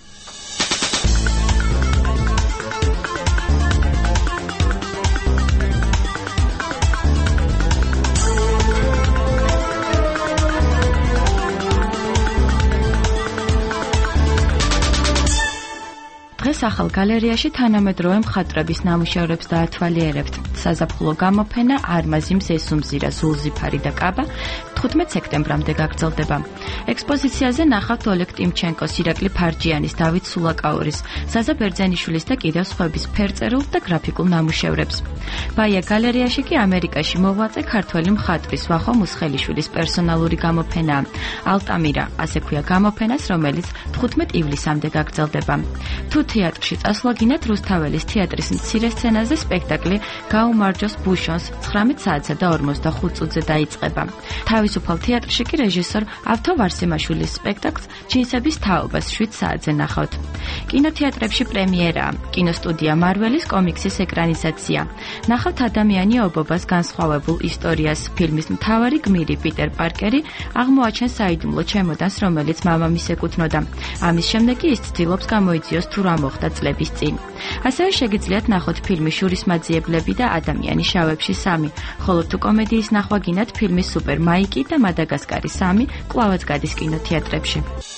დღეს ახალ გალერეაში თანამედროვე მხატვრების ნამუშევრებს დაათვალიერებთ. საზაფხულო გამოფენა არმაზი მზესუმზირა ზულზიფარი და კაბა თხუთმეტ სექტემბრამდე გაგრძელდება. ექსპოზიციაზე ნახავთ ოლეგ ტიმჩენკოს, ირაკლი ფარჯიანის, დავით სულაკაურის, ზაზა ბერძენიშვილის და კიდევ სხვების ფერწერულ და გრაფიკულ ნამუშევრებს. ბაია გალერეაში კი ამერიკაში მოღვაწე ქართველი მხატვრის ვახო მუსხელიშვილის პერსონალური გამოფენაა. ალტამირა, ასე ქვია გამოფენას, რომელიც თხუთმეტ ივლისამდე გაგრძელდება. თუ თეატრში წასვლაგინათ, რუსთაველის თეატრის მცირე სცენაზე სპექტაკლი გაუმარჯოს ბუშონს ცხრამეტ საათსა და ორმოცდახუთ წუთზე დაიწყება. თავისუფალ თეატრში კი რეჟისორ ავთო ვარსიმაშვილის სპექტაკლს ჯინსების თაობას შვიდ საათზე ნახავთ. კინოთეატრებში პრემიერაა. კინოსტუდია მარველის კომიქსის ეკრანიზაცია. ნახავთ ადამიანი ობობას განსხვავებულ ისტორიას. ფილმის მთავარი გმირი პიტერ პარკერი აღმოაჩენს საიდუმლო ჩემოდანს, რომელიც მამამისს ეკუთვნოდა. ამის შემდეგ კი ის ცდილობს გამოიძიოს თუ რა მოხდა წლების წინ. ასევე შეგიძლიათ ნახოთ ფილმი შურისმაძიებლები და ადამიანი შავებში სამი, ხოლო თუ კომედიის ნახვა გინდათ, ფილმი სუპერ მაიკი და მადაგასკარი სამი კვლავაც გადის კინოთეატრებში.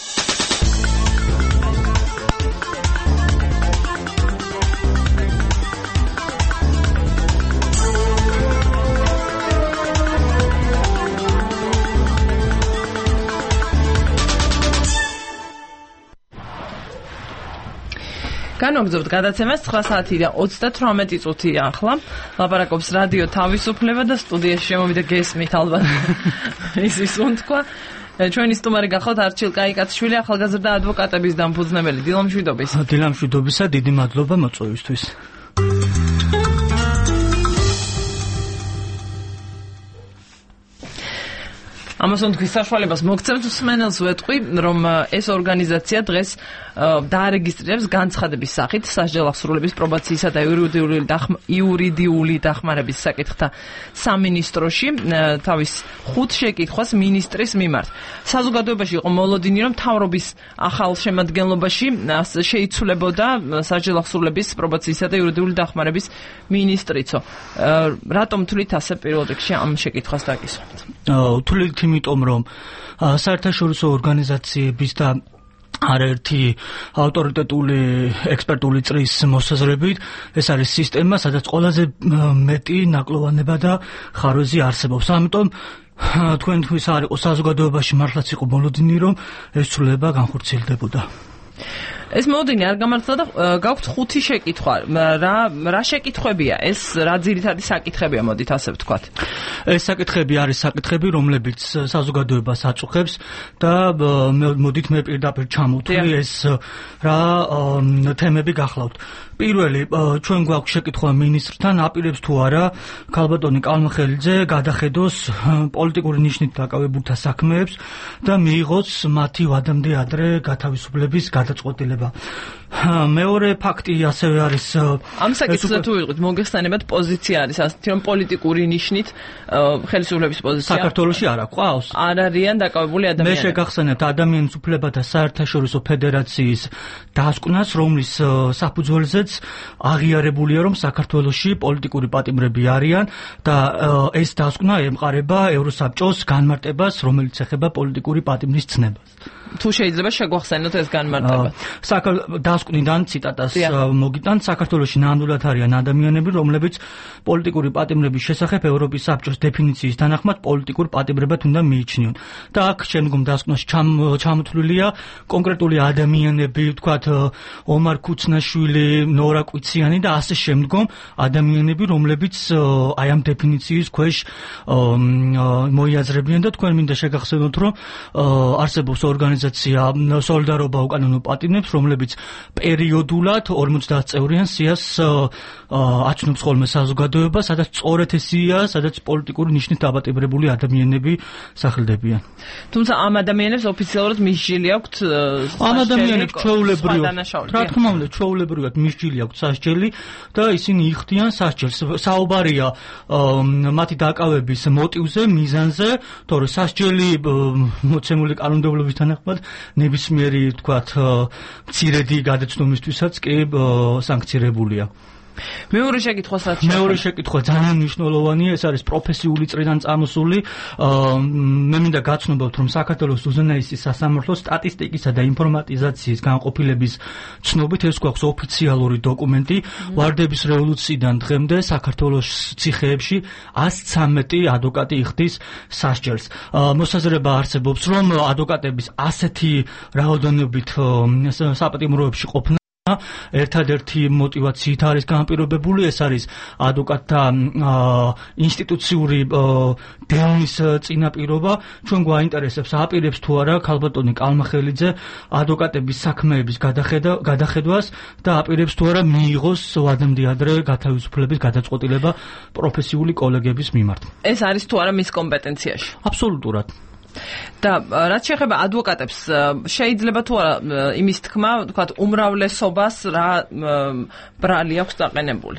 განვაგრძობთ გადაცემას ცხრა საათი და ოცდათვრამეტი წუთია ახლა. ლაპარაკობს რადიო თავისუფლება და სტუდიაში შემოვიდა გესმით ალბათ ისის უნთქვა. ჩვენი სტუმარი გახავთ არჩილ კაიკაციშვილი, ახალგაზრდა ადვოკატების დამფუძნებელი. დილამშვიდობის. დილამშვიდობისა, დიდი მადლობა მოწვევისთვის. ამასონ თქვის საშუალებას მოგცემთ მსმენელს ვეტყვი, რომ ეს ორგანიზაცია დღეს დაარეგისტრირებს განცხადების სახით სასჯელ აღსრულების პრობაციისა და იურიდიული დახმარების საკითხთა სამინისტროში თავის ხუთ შეკითხვას მინისტრის მიმართ. საზოგადოებაში იყო მოლოდინი, რომ მთავრობის ახალ შემადგენლობაში შეიცვლებოდა სასჯელ აღსრულების პრობაციისა და იურიდიული დახმარების მინისტრიცო. რატომ თვლით ასე პირველ რიგში ამ შეკითხვას დაგისვამთ? თვლით იმიტომ, რომ საერთაშორისო ორგანიზაციების და არაერთი ავტორიტეტული ექსპერტული წრის მოსაზრებით ეს არის სისტემა, სადაც ყველაზე მეტი ნაკლოვანება და ხარვეზი არსებობს. ამიტომ თქვენთვის არ იყო საზოგადოებაში მართლაც იყო მოლოდინი, რომ ეს ცვლილება განხორციელდებოდა. ეს მოდინი არ გამართლა და გაქვთ ხუთი შეკითხვა. რა რა შეკითხვებია? ეს რა ძირითადი საკითხებია, მოდით ასე ვთქვათ. ეს საკითხები არის საკითხები, რომლებიც საზოგადოებას აწუხებს და მოდით მე პირდაპირ ჩამოვთვლი ეს რა თემები გახლავთ. პირველი, ჩვენ გვაქვს შეკითხვა მინისტრთან, აპირებს თუ არა ქალბატონი კალმახელიძე გადახედოს პოლიტიკური ნიშნით დაკავებულთა საქმეებს და მიიღოს მათი ვადამდე ადრე გათავისუფლების გადაწყვეტილება. მეორე ფაქტი ასევე არის ამ საკითხზე თუ ვიყოთ მოგეხსენებათ პოზიცია არის ასეთი რომ პოლიტიკური ნიშნით ხელისუფლების პოზიცია საქართველოში არ აქვს არ არიან დაკავებული ადამიანები. მე შეგახსენებთ ადამიანის უფლებათა საერთაშორისო ფედერაციის დასკვნას, რომლის საფუძველზეც აღიარებულია რომ საქართველოში პოლიტიკური პატიმრები არიან და ეს დასკვნა ემყარება ევროსაბჭოს განმარტებას, რომელიც ეხება პოლიტიკური პატიმრის ცნებას. თუ შეიძლება შეგვახსენოთ ეს განმარტება. დასკვნიდან ციტატას მოგიტანთ, საქართველოში ნამდვილად არიან ადამიანები, რომლებიც პოლიტიკური პატიმრების შესახებ ევროპის საბჭოს დეფინიციის თანახმად პოლიტიკურ პატიმრებად უნდა მიიჩნიონ. და აქ შემდგომ დასკვნაში ჩამოთვლილია კონკრეტული ადამიანები, ვთქვათ ომარ ქუცნაშვილი, ნორა კვიციანი და ასე შემდგომ ადამიანები, რომლებიც აი ამ დეფინიციის ქვეშ მოიაზრებიან და თქვენ მინდა შეგახსენოთ, რომ არსებობს ორგანიზაცია სოლიდარობა უკანონო პატიმრებს, რომლებიც პერიოდულად ორმოცდაათ წევრიან სიას აჩნობს ხოლმე საზოგადოება, სადაც სწორედ ესია, სადაც პოლიტიკური ნიშნით დაბატებებული ადამიანები სახლდებიან. თუმცა ამ ადამიანებს ოფიციალურად მისჯილი აქვთ ამ ადამიანებს ჩვეულებრივად, რა თქმა უნდა, ჩვეულებრივად მისჯილი აქვთ სასჯელი და ისინი იხდიან სასჯელს. საუბარია მათი დაკავების მოტივზე, მიზანზე, თორე სასჯელი მოცემული კანონმდებლობის თანახმად ნებისმიერი, თქვათ, მცირედი გადაცნობისთვისაც კი სანქცირებულია. მეორე შეკითხვა რაც მეორე შეკითხვა ძალიან მნიშვნელოვანია, ეს არის პროფესიული წრიდან წამოსული. მე მინდა გაცნობოთ, რომ საქართველოს უზენაესი სასამართლოს სტატისტიკისა და ინფორმატიზაციის განყოფილების ცნობით ეს გვაქვს ოფიციალური დოკუმენტი. ვარდების რევოლუციიდან დღემდე საქართველოს ციხეებში ას ცამეტი ადვოკატი იხდის სასჯელს. მოსაზრება არსებობს, რომ ადვოკატების ასეთი რაოდენობით საპატიმროებში ყოფნა ერთადერთი მოტივაციით არის განპირობებული, ეს არის ადვოკატთა ინსტიტუციური დევნის წინაპირობა. ჩვენ გვაინტერესებს, აპირებს თუ არა ქალბატონი კალმახელიძე ადვოკატების საქმეების გადახედვას და აპირებს თუ არა მიიღოს ვადამდე ადრე გათავისუფლების გადაწყვეტილება პროფესიული კოლეგების მიმართ. ეს არის თუ არა მის კომპეტენციაში? აბსოლუტურად. და რაც შეეხება ადვოკატებს, შეიძლება თუ არა იმის თქმა, თქვათ, უმრავლესობას რა ბრალი აქვს დაყენებული?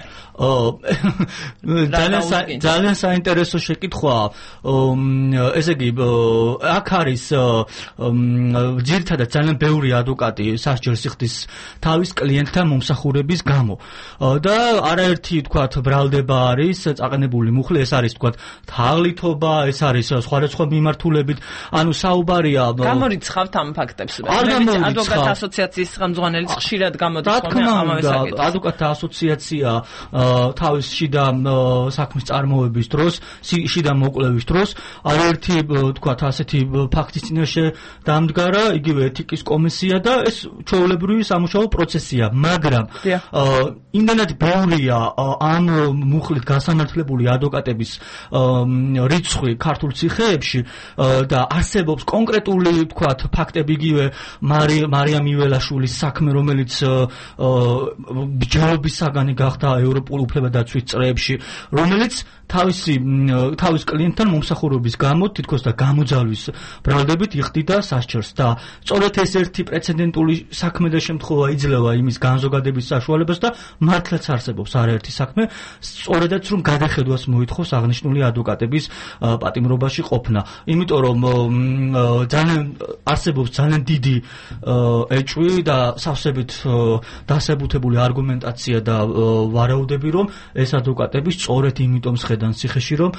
ძალიან ძალიან საინტერესო შეკითხვაა. ესე იგი, აქ არის ძირითადად ძალიან ბევრი ადვოკატი სასჯელს იხდის თავის კლიენტთან მომსახურების გამო. და არაერთი, თქვათ, ბრალდება არის წაყენებული მუხლი, ეს არის, თქვათ, თაღლითობა, ეს არის სხვადასხვა მიმართულებით. ანუ საუბარია გამორიცხავთ ამ ფაქტებს. ადვოკატთა ასოციაციის ხელმძღვანელიც ხშირად გამოდის ამავე საკითხს. ადვოკატთა ასოციაცია თავის შიდა საქმის წარმოების დროს, შიდა მოკვლევის დროს არაერთი, თქვათ, ასეთი ფაქტის წინაშე დამდგარა, იგივე ეთიკის კომისია და ეს ჩვეულებრივი სამუშაო პროცესია, მაგრამ იმდანად ბევრია ამ მუხლით გასამართლებული ადვოკატების რიცხვი ქართულ ციხეებში და არსებობს კონკრეტული, თქვათ, ფაქტები, იგივე მარიამ იველაშვილის საქმე, რომელიც ჯერობის საგანი გახდა ევროპულ უფლებადაცვის წრეებში, რომელიც თავისი თავის კლიენტთან მომსახურების გამო თითქოს და გამოძალვის ბრალდებით იხდიდა სასჯელს და სწორედ ეს ერთი პრეცედენტული საქმე და შემთხვევა იძლევა იმის განზოგადების საშუალებას და მართლაც არსებობს არაერთი საქმე, სწორედაც რომ გადახედვას მოითხოვს აღნიშნული ადვოკატების პატიმრობაში ყოფნა. იმიტომ რომ ძალიან არსებობს ძალიან დიდი ეჭვი და სავსებით დასაბუთებული არგუმენტაცია და ვარაუდები, რომ ეს ადვოკატები სწორედ იმიტომ შედან ციხეში, რომ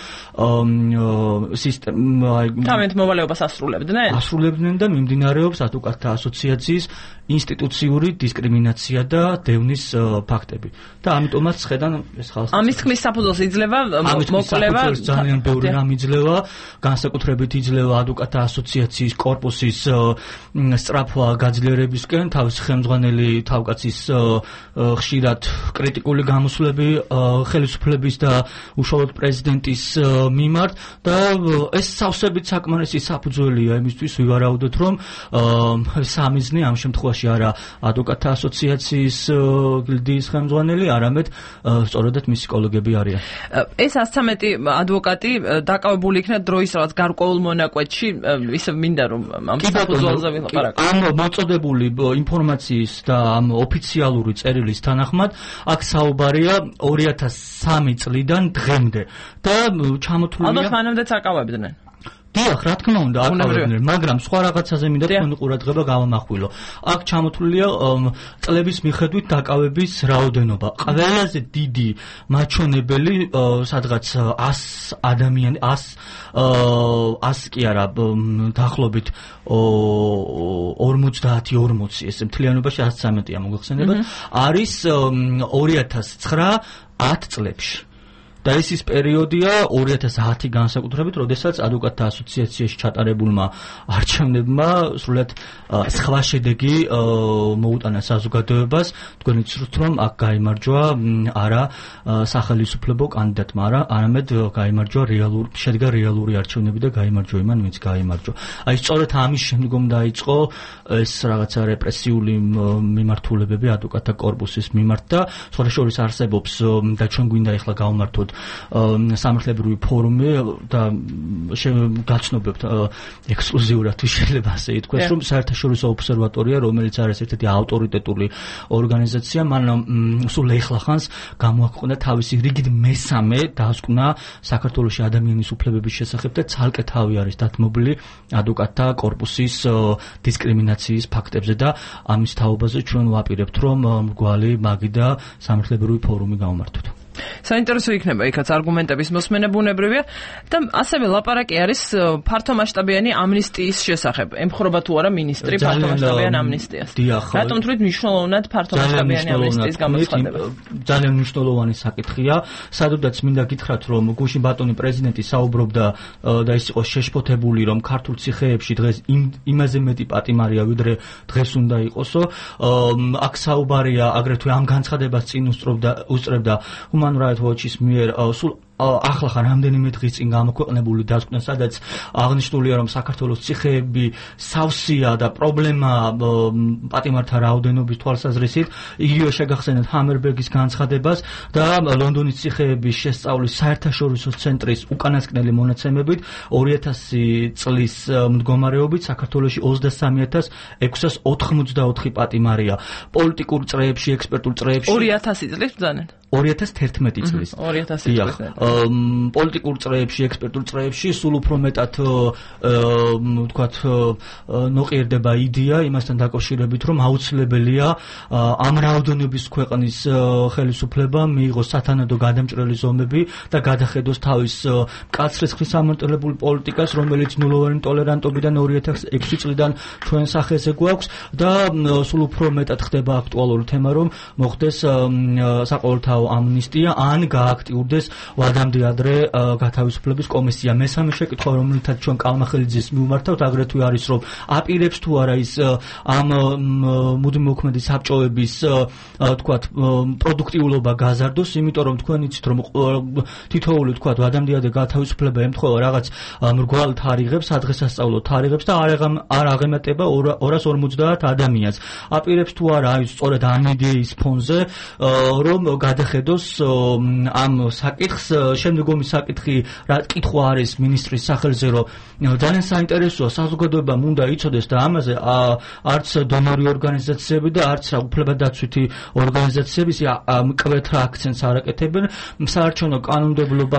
სისტემა თავიანთ მოვალეობას ასრულებდნენ? ასრულებდნენ და მიმდინარეობს ადვოკატთა ასოციაციის ინსტიტუციური დისკრიმინაცია და დევნის ფაქტები. და ამიტომაც შედან ეს ხალხი ამის თქმის საფუძველს იძლევა მოკვლევა ძალიან ბევრი რამ იძლევა, განსაკუთრებით იძლევა ადვოკატთა ასოციაციის კორპუსის სწრაფვა გაძლიერებისკენ, თავის ხელმძღვანელი თავკაცის ხშირად კრიტიკული გამოსვლები ხელისუფლების და უშუალოდ პრეზიდენტის მიმართ და ეს სავსებით საკმარისი საფუძველია იმისთვის ვივარაუდოთ, რომ სამიზნე ამ შემთხვევაში არა ადვოკატთა ასოციაციის გილდიის ხელმძღვანელი, არამედ სწორედაც მისი კოლეგები არიან. ეს ათს ცხრამეტი ადვოკატი დაკავებული იქნა დროის რაღაც გარკვეულ მონაკვეთში, ისე მინდა რომ ამ საფუძველზე ვილაპარაკო. ამ მოწოდებული ინფორმაციის და ამ ოფიციალური წერილის თანახმად აქ საუბარია ორი ათას სამი წლიდან დღემდე და ჩამოთვლილია ალბათ მანამდეც აკავებდნენ. დიახ, რა თქმა უნდა, აკავებდნენ, მაგრამ სხვა რაღაცაზე მინდა თქვენი ყურადღება გავამახვილო. აქ ჩამოთვლილია წლების მიხედვით დაკავების რაოდენობა. ყველაზე დიდი მაჩვენებელი სადღაც ას ადამიანი, ას ას კი არა, დაახლოებით ორმოცდაათი ორმოცი, ესე მთლიანობაში ათს ცხრამეტია მოგეხსენებათ, არის ორი ათას ცხრა ათ წლებში. და ეს ის პერიოდია ორი ათას ათი განსაკუთრებით, როდესაც ადვოკატთა ასოციაციაში ჩატარებულმა არჩევნებმა სრულად სხვა შედეგი მოუტანა საზოგადოებას. თქვენ იცით, რომ აქ გაიმარჯვა არა სახელმწიფო კანდიდატმა, არა, არამედ გაიმარჯვა რეალური, შედგა რეალური არჩევნები და გაიმარჯვა იმან, ვინც გაიმარჯვა. აი სწორედ ამის შემდგომ დაიწყო ეს რაღაცა რეპრესიული მიმართულებები ადვოკატთა კორპუსის მიმართ და სხვა შორის არსებობს და ჩვენ გვინდა ახლა გავმართოთ სამართლებრივი ფორუმი და გაცნობებთ ექსკლუზიურად შეიძლება ასე ითქვას, რომ საერთაშორისო ობსერვატორია, რომელიც არის ერთ-ერთი ავტორიტეტული ორგანიზაცია, მან სულ ეხლახანს გამოაქვეყნა თავისი რიგით მესამე დასკვნა საქართველოში ადამიანის უფლებების შესახებ და ცალკე თავი არის დათმობილი ადვოკატთა კორპუსის დისკრიმინაციის ფაქტებზე და ამის თაობაზე ჩვენ ვაპირებთ, რომ მრგვალი მაგი და სამართლებრივი ფორუმი გავმართოთ. საინტერესო იქნება იქაც არგუმენტების მოსმენა ბუნებრივია და ასევე ლაპარაკი არის ფართომასშტაბიანი ამნისტიის შესახებ. ემხრობა თუ არა მინისტრი ფართომასშტაბიან ამნისტიას. რატომ თვლით მნიშვნელოვნად ფართომასშტაბიანი ამნისტიის გამოცხადება? ძალიან მნიშვნელოვანი საკითხია. სადაც მინდა გითხრათ, რომ გუშინ ბატონი პრეზიდენტი საუბრობდა და ის იყო შეშფოთებული, რომ ქართულ ციხეებში დღეს იმაზე მეტი პატიმარია, ვიდრე დღეს უნდა იყოსო. აქ საუბარია აგრეთვე ამ განცხადებას წინ უსწრებდა უსწრებდა Human Rights Watch-ის მიერ სულ ახლახან რამდენიმე დღის წინ გამოქვეყნებული დასკვნა, სადაც აღნიშნულია, რომ საქართველოს ციხეები სავსეა და პრობლემა პატიმართა რაოდენობის თვალსაზრისით. იგივე შეგახსენეთ ჰამერბერგის განცხადებას და ლონდონის ციხეების შესწავლის საერთაშორისო ცენტრის უკანასკნელი მონაცემებით ორი ათასი წლის მდგომარეობით საქართველოში ოცდასამი ათას ექვსას ოცდაოთხი პატიმარია. პოლიტიკურ წრეებში, ექსპერტულ წრეებში ორი ათასი წლის ბრძაnen ორი ათას თერთმეტი წლის. ორი ათასი წლის. პოლიტიკურ წრეებში, ექსპერტულ წრეებში სულ უფრო მეტად ვთქვათ ნოყიერდება იდეა იმასთან დაკავშირებით, რომ აუცილებელია ამ რაოდენობის ქვეყნის ხელისუფლებამ მიიღოს სათანადო გადამჭრელი ზომები და გადახედოს თავის მკაცრესხლის ამონტელებული პოლიტიკას, რომელიც ნულოვანი ტოლერანტობიდან ორი ათას ექვსი წლიდან ჩვენ სახეზე გვაქვს და სულ უფრო მეტად ხდება აქტუალური თემა, რომ მოხდეს საყოველთაო ამნისტია ან გააქტიურდეს ვადამდე ადრე გათავისუფლების კომისია. მესამე შეკითხვა, რომელთაც ჩვენ კალმახელიძეს მივმართავთ, აგრეთვე არის, რომ აპირებს თუ არა ის ამ მუდმივმოქმედი საბჭოების თქვათ პროდუქტიულობა გაზარდოს, იმიტომ რომ თქვენ იცით, რომ თითოეული თქვათ ვადამდე ადრე გათავისუფლება ემთხვევა რაღაც მრგვალ თარიღებს, სადღესასწაულო თარიღებს და არ აღემატება ორას ორმოცდაათ ადამიანს. აპირებს თუ არა აი სწორედ ამ იდეის ფონზე, რომ გადახედოს ამ საკითხს. შემდგომი საკითხი, რა კითხვა არის მინისტრის სახელზე, რომ ძალიან საინტერესოა, საზოგადოებამ უნდა იცოდეს და ამაზე არც დონორი ორგანიზაციები და არც უფლებადაცვითი ორგანიზაციები მკვეთრ აქცენტს არ აკეთებენ. საარჩევნო კანონმდებლობა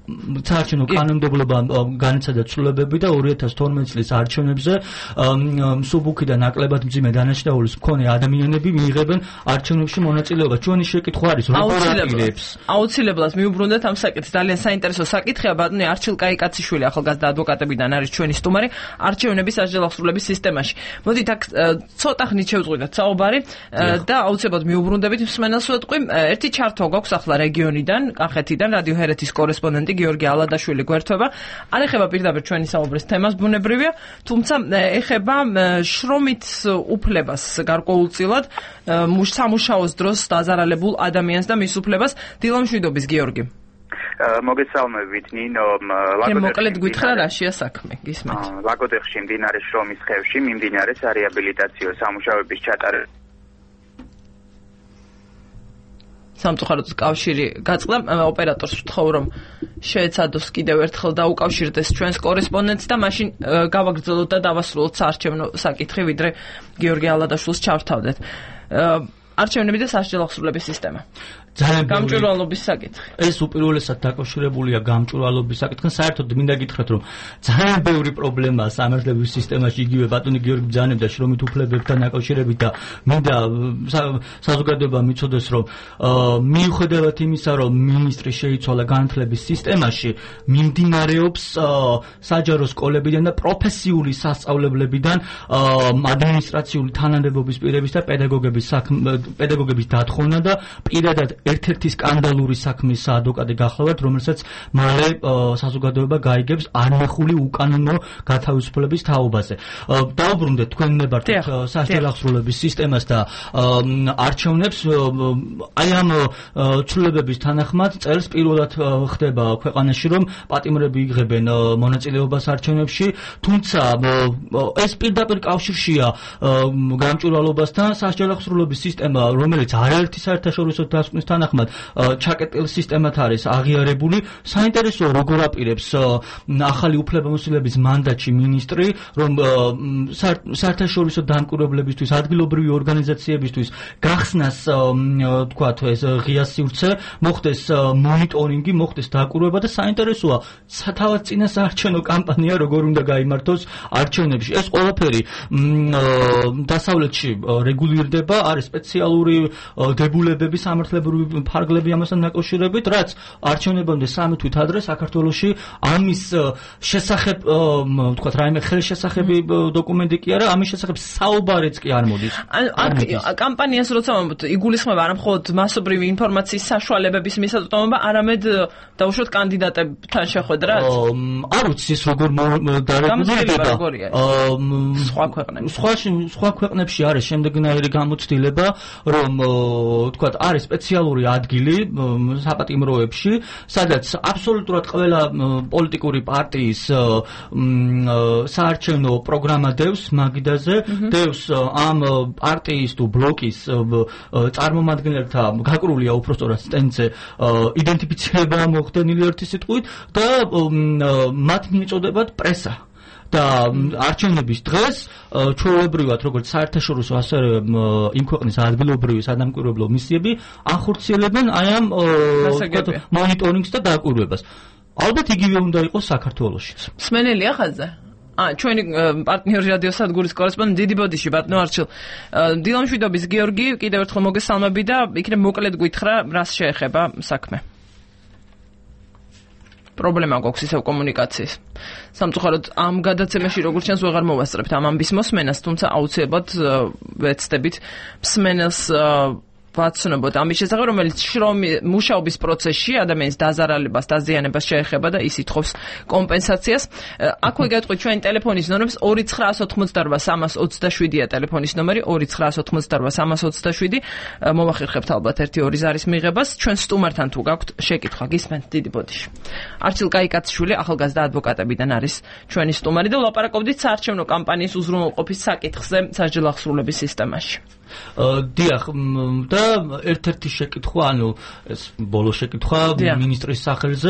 საარჩევნო კანონმდებლობა განიცადა ცვლილებები და ორი ათას თორმეტი წლის არჩევნებზე მსუბუქი და ნაკლებად მძიმე დანაშაულის მქონე ადამიანები მიიღებენ არჩევნებში მონაწილეობას. ჩვენი შეკითხვა არის როგორ აპირებს? აუცილებლად მიუბრუნდეთ ამ საკითხს. ძალიან საინტერესო საკითხია. ბატონი არჩილ კაიკაციშვილი ახალგაზრდა ადვოკატებიდან არის ჩვენი სტუმარი არჩევნების სასჯელახსრულების სისტემაში. მოდით აქ ცოტა ხნით შევწყვიტეთ საუბარი და აუცილებლად მიუბრუნდებით მსმენელს ვეტყვი. ერთი ჩართვა გვაქვს ახლა რეგიონიდან, კახეთიდან, რადიო ჰერეთის კორესპონდენტი გიორგი ალადაშვილი გვერდება. არ ეხება პირდაპირ ჩვენი საუბრის თემას, ბუნებრივია, თუმცა ეხება შრომით უფლებას გარკვეულწილად, სამუშაოს დროს დაზარალებულ ადამიანს და მის უფლებას. დილამშვიდობის გიორგი. მოგესალმებით ნინო. მოკლედ გითხრა რაშია საქმე, გისმენთ. ლაგოდეხში მდინარე შრომის ხევში მიმდინარე სარეაბილიტაციო სამუშაოების ჩატარება სამწუხაროდ კავშირი გაწყდა. ოპერატორს ვთხოვ რომ შეეცადოს კიდევ ერთხელ დაუკავშირდეს ჩვენს კორესპონდენტს და მაშინ გავაგრძელოთ და დავასრულოთ საარჩევნო საკითხი, ვიდრე გიორგი ალადაშვილს ჩავთავდეთ. არჩევნები და სასჯელახსრულების სისტემა. ძალიან გამჭვირვალობის საკითხი. ეს უპირველესად დაკავშირებულია გამჭვირვალობის საკითხთან. საერთოდ მინდა გითხრათ, რომ ძალიან ბევრი პრობლემაა სამართლების სისტემაში, იგივე ბატონი გიორგი ბრძანებდა შრომით უფლებებთან დაკავშირებით და მინდა საზოგადოება მიცოდეს, რომ მიუხედავად იმისა, რომ მინისტრი შეიცვალა განათლების სისტემაში, მიმდინარეობს საჯარო სკოლებიდან და პროფესიული სასწავლებლებიდან ადმინისტრაციული თანამდებობის პირების და პედაგოგების პედაგოგების დათხოვნა და პირადად ერთ-ერთი სკანდალური საქმის ადვოკატი გახლავართ, რომელსაც მალე საზოგადოება გაიგებს არნახული უკანონო გათავისუფლების თაობაზე. დაუბრუნდეთ თქვენ ნებართთ სასჯელახსრულების სისტემას და არჩევნებს. აი ამ ცვლილებების თანახმად წელს პირველად ხდება ქვეყანაში, რომ პატიმრები იღებენ მონაწილეობას არჩევნებში, თუმცა ეს პირდაპირ კავშირშია გამჭვირვალობასთან. სასჯელახსრულების სისტემა, რომელიც არაერთი საერთაშორისო დასკვნის თანახმად ჩაკეტილ სისტემად არის აღიარებული. საინტერესოა როგორ აპირებს ახალი უფლებამოსილების მანდატში მინისტრი, რომ საერთაშორისო დამკვირვებლებისთვის, ადგილობრივი ორგანიზაციებისთვის გახსნას თქვათ ეს ღია სივრცე, მოხდეს მონიტორინგი, მოხდეს დაკვირვება და საინტერესოა სათავად წინა საარჩევნო კამპანია როგორ უნდა გაიმართოს არჩევნებში. ეს ყველაფერი დასავლეთში რეგულირდება, არის სპეციალური დებულებები, სამართლებრივი ფარგლები ამასთან დაკავშირებით, რაც არჩევნებამდე სამი თვით ადრე საქართველოში ამის შესახებ თქვათ რაიმე ხელშესახები დოკუმენტი კი არა, ამის შესახებ საუბარიც კი არ მოდის. ანუ კამპანიას როცა ვამბობთ, იგულისხმება არა მხოლოდ მასობრივი ინფორმაციის საშუალებების მისაწვდომობა, არამედ დაუშვათ კანდიდატებთან შეხვედრაც. არ ვიცი ეს როგორ დარეგულირდება. სხვა ქვეყნებში. სხვა სხვა ქვეყნებში არის შემდეგნაირი გამოცდილება, რომ თქვათ არის სპეციალური ადგილი საპატიმროებში, სადაც აბსოლუტურად ყველა პოლიტიკური პარტიის საარჩევნო პროგრამა დევს მაგიდაზე, დევს ამ პარტიის თუ ბლოკის წარმომადგენელთა გაკრულია უпростоრად სტენდზე იდენტიფიცირება მოხდენილი ერთი სიტყვით და მათ მიეწოდებათ პრესა. და არჩევნების დღეს ჩვეულებრივად როგორც საერთაშორისო ასევე იმ ქვეყნის ადგილობრივი სადამკვირვებლო მისიები ახორციელებენ აი ამ მონიტორინგს და დაკვირვებას. ალბათ იგივე უნდა იყოს საქართველოშიც. მსმენელია ხაზზე? აა ჩვენი პარტნიორი რადიო სადგურის კორესპონდენტი დიდი ბოდიში ბატონო არჩილ. დილამშვიდობის გიორგი, კიდევ ერთხელ მოგესალმები და იქნებ მოკლედ გითხრა რას შეეხება საქმე. პრობლემა გვაქვს ისევ კომუნიკაციის. სამწუხაროდ ამ გადაცემაში როგორც ჩანს ვეღარ მოვასწრებთ ამ ამბის მოსმენას, თუმცა აუცილებლად ვეცდებით მსმენელს ვაცნობოთ ამის შესახებ, რომელიც შრომი მუშაობის პროცესში ადამიანის დაზარალებას, დაზიანებას შეეხება და ის ითხოვს კომპენსაციას. აქვე გეტყვით ჩვენი ტელეფონის ნომრებს ორი ცხრაას ოცდაოთხმოცდარვა სამას ოცდაშვიდია ტელეფონის ნომერი ორი ცხრაას ოცდაოთხმოცდარვა სამას ოცდაშვიდი. მოვახერხებთ ალბათ ერთი ორი ზარის მიღებას. ჩვენ სტუმართან თუ გაქვთ შეკითხვა, გისმენთ დიდი ბოდიში. არჩილ კაიკაციშვილი ახალგაზრდა ადვოკატებიდან არის ჩვენი სტუმარი და ვლაპარაკობდით საარჩევნო კამპანიის უზრუნველყოფის საკითხზე სასჯელახსრულების სისტემაში. დიახ და ერთ-ერთი შეკითხვა, ანუ ეს ბოლო შეკითხვა მინისტრის სახელზე,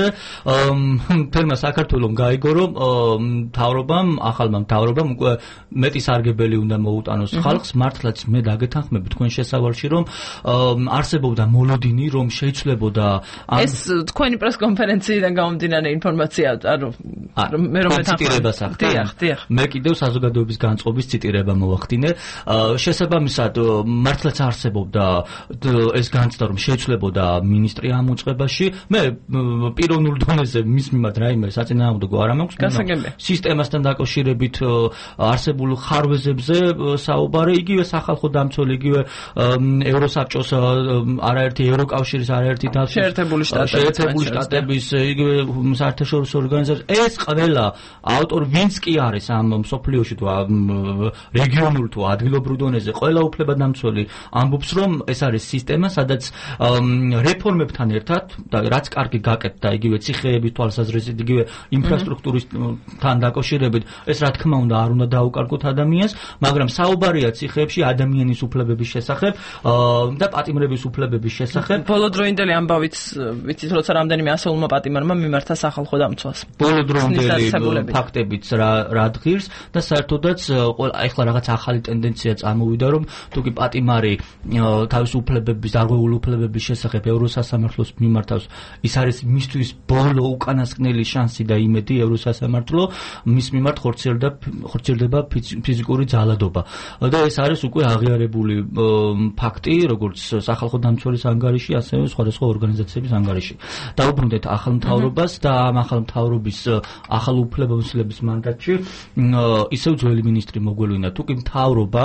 თერმა საქართველოს გაიგო, რომ მთავრობამ, ახალმა მთავრობამ უკვე მეტი სარგებელი უნდა მოუტანოს ხალხს, მართლაც მე დაგეთანხმები თქვენ შესავალში, რომ არსებობდა მოლოდინი, რომ შეიცვლებოდა ეს თქვენი პრესკონფერენციიდან გამომდინარე ინფორმაცია, ანუ მე რომ მეთანხმებას ახდე. მე კიდევ საზოგადოების განწყობის ციტირება მოვახდინე. შესაბამისად, მართლაც არსებობდა ეს განცდა, რომ შეიცვლებოდა მინისტრი ამ უწყებაში. მე პიროვნულ დონეზე მის მიმართ რაიმე საწინააღმდეგო არ მაქვს. სისტემასთან დაკავშირებით არსებულ ხარვეზებზე საუბარი, იგივე სახალხო დამცველი, იგივე ევროსაბჭოს არაერთი ევროკავშირის არაერთი შეერთებული შტატების, იგივე საერთაშორისო ორგანიზაციების, ეს ყველა ავტორ ვინც კი არის ამ მსოფლიოში თუ რეგიონულ თუ ადგილობრივ დონეზე, ყველა უფლებადამცველი ამბობს, რომ ეს არის სისტემა, სადაც რეფორმებთან ერთად და რაც კარგი გაკეთდა, იგივე ციხეების თვალსაზრისით, იგივე ინფრასტრუქტურისთან დაკავშირებით, ეს რა თქმა უნდა არ უნდა დაუკარგოთ ადამიანს, მაგრამ საუბარია ციხეებში ადამიანის უფლებების შესახებ და პატიმრების უფლებების შესახებ. ბოლოდროინდელი ამბავიც ვიცით, როცა რამდენიმე ასეულმა პატიმარმა მიმართა სახალხო დამცველს. ბოლოდროინდელი ფაქტებიც რა რა დღირს და საერთოდაც ახლა რაღაც ახალი ტენდენცია წამოვიდა, რომ თუკი პატიმარი თავის უფლებების, დარღვეული უფლებების შესახებ ევროსასამართლოს მიმართავს, ის არის მისთვის ბოლო უკანასკნელი შანსი და იმედი ევროსასამართლო მის მიმართ ხორციელდება ხორციელდება ფიზიკური ძალადობა. და ეს არის უკვე აღიარებული ფაქტი, როგორც სახალხო დამცველის ანგარიში, ასევე სხვადასხვა ორგანიზაციების ანგარიში. დაუბრუნდეთ ახალ მთავრობას და ამ ახალ მთავრობის ახალ უფლებამოსილების მანდატში ისევ ძველი მინისტრი მოგვევლინა. თუკი მთავრობა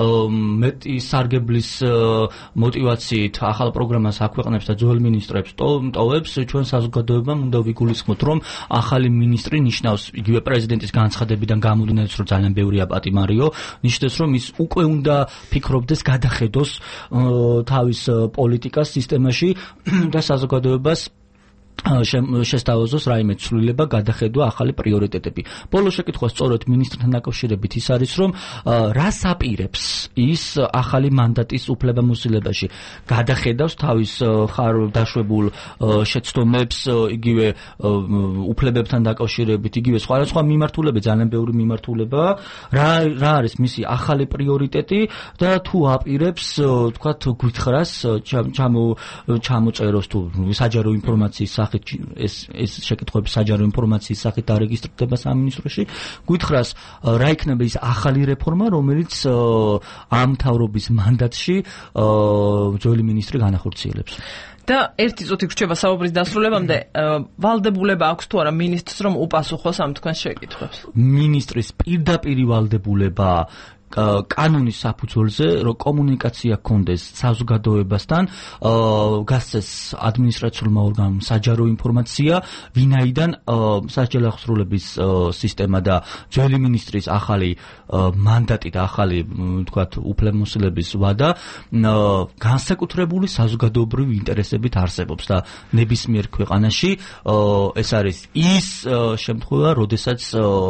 მეტი სარგებლის мотивაციით ახალ პროგრამას აქვეყნებს და ძველ მინისტრებს ტოვებს, ჩვენ საზოგადოებამ უნდა ვიგულისხმოთ, რომ ახალი მინისტრი ნიშნავს იგივე პრეზიდენტის განცხადებიდან გამომდინარე, რომ ძალიან ბევრია პატიმარიო, ნიშნავს, რომ ის უკვე უნდა ფიქრობდეს გადახედოს თავის პოლიტიკას სისტემაში და საზოგადოებას შესთავაზოს რაიმე ცვლილება, გადახედვა, ახალი პრიორიტეტები. ბოლო შეკითხვა სწორედ მინისტრთან დაკავშირებით ის არის, რომ რას აპირებს ის ახალი მანდატის უფლებამოსილებაში. გადახედავს თავის ხარ დაშვებულ შეცდომებს, იგივე უფლებებთან დაკავშირებით, იგივე სხვადასხვა მიმართულებით, ძალიან ბევრი მიმართულება, რა რა არის მისი ახალი პრიორიტეტი და თუ აპირებს, თქვათ, გვითხრას ჩამოწეროს თუ საჯარო ინფორმაციის ეს ეს შეკითხვები საჯარო ინფორმაციის სახით დარეგისტრდება სამინისტროში, გითხრას რა იქნება ის ახალი რეფორმა, რომელიც ამ მთავრობის მანდატში ძველი მინისტრი განახორციელებს. და ერთი წუთი გრჩება საუბრის დასრულებამდე, ვალდებულება აქვს თუ არა მინისტრს, რომ უპასუხოს ამ თქვენს შეკითხვებს? მინისტრის პირდაპირი ვალდებულება კანონის საფუძველზე, რომ კომუნიკაცია გქონდეს საზოგადოებასთან, გასცეს ადმინისტრაციულმა ორგანომ საჯარო ინფორმაცია, ვინაიდან სასჯელი აღსრულების სისტემა და ძველი მინისტრის ახალი მანდატი და ახალი, თქვათ, უფლებამოსილების ვადა განსაკუთრებული საზოგადოებრივი ინტერესებით არსებობს და ნებისმიერ ქვეყანაში ეს არის ის შემთხვევა, როდესაც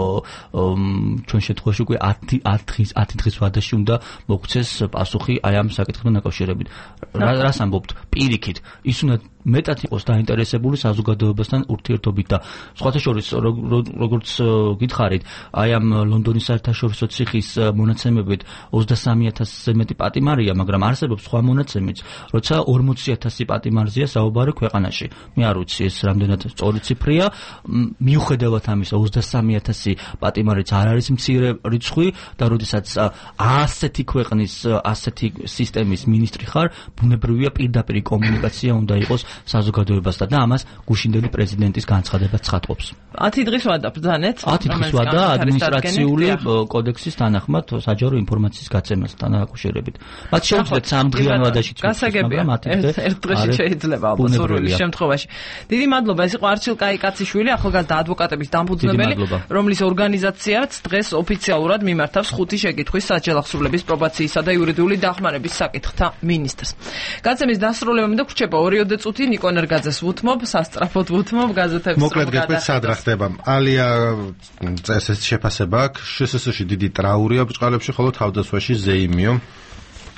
ჩვენ შემთხვევაში უკვე ათი დღის ვადაში უნდა მოგვცეს პასუხი აი ამ საკითხთან დაკავშირებით. რას ამბობთ? პირიქით, ის უნდა მეტად იყოს დაინტერესებული საზოგადოებასთან ურთიერთობით და სხვათა შორის როგორც გითხარით, აი ამ ლონდონის საერთაშორისო ციხის მონაცემებით ოცდასამი ათასზე მეტი პატიმარია, მაგრამ არსებობს სხვა მონაცემიც, როცა ორმოცი ათასი პატიმარზეა საუბარი ქვეყანაში. მე არ ვიცი ეს რამდენად სწორი ციფრია, მიუხედავად ამისა ოცდასამი ათასი პატიმარიც არ არის მცირე რიცხვი და როდესაც ასეთი ქვეყნის, ასეთი სისტემის მინისტრი ხარ, ბუნებრივია პირდაპირ კომუნიკაცია უნდა იყოს საზოგადოებასთან და ამას გუშინდელი პრეზიდენტის განცხადება ცხადყოფს. ათი დღის ვადა ბრძანეთ, ათი დღის ვადა ადმინისტრაციული კოდექსის თანახმად საჯარო ინფორმაციის გაცემასთან დაკავშირებით. მათ შეუძლიათ სამდღიან ვადაში გასაგებია, ერთ დღეში შეიძლება ალბათ სურვილის შემთხვევაში. დიდი მადლობა, ეს იყო არჩილ კაიკაციშვილი, ახალგაზრდა ადვოკატების დამფუძნებელი, რომლის ორგანიზაციაც დღეს ოფიციალურად მიმართავს ხუთი შეკითხვის საჯელახსრულების პრობაციისა და იურიდიული დახმარების საკითხთა მინისტრს. გაცემის დასრულებამდე გრჩება ორიოდე წუთი ნიკო ნერგაძეს ვუთმობ, სასწრაფოდ ვუთმობ გაზეთებს. მოკლედ გეტყვით სად რა ხდება. ალია წესის შეფასება აქვს, შსს-ში დიდი ტრაურია ბრწყალებში, ხოლო თავდასხმაში ზეიმიო.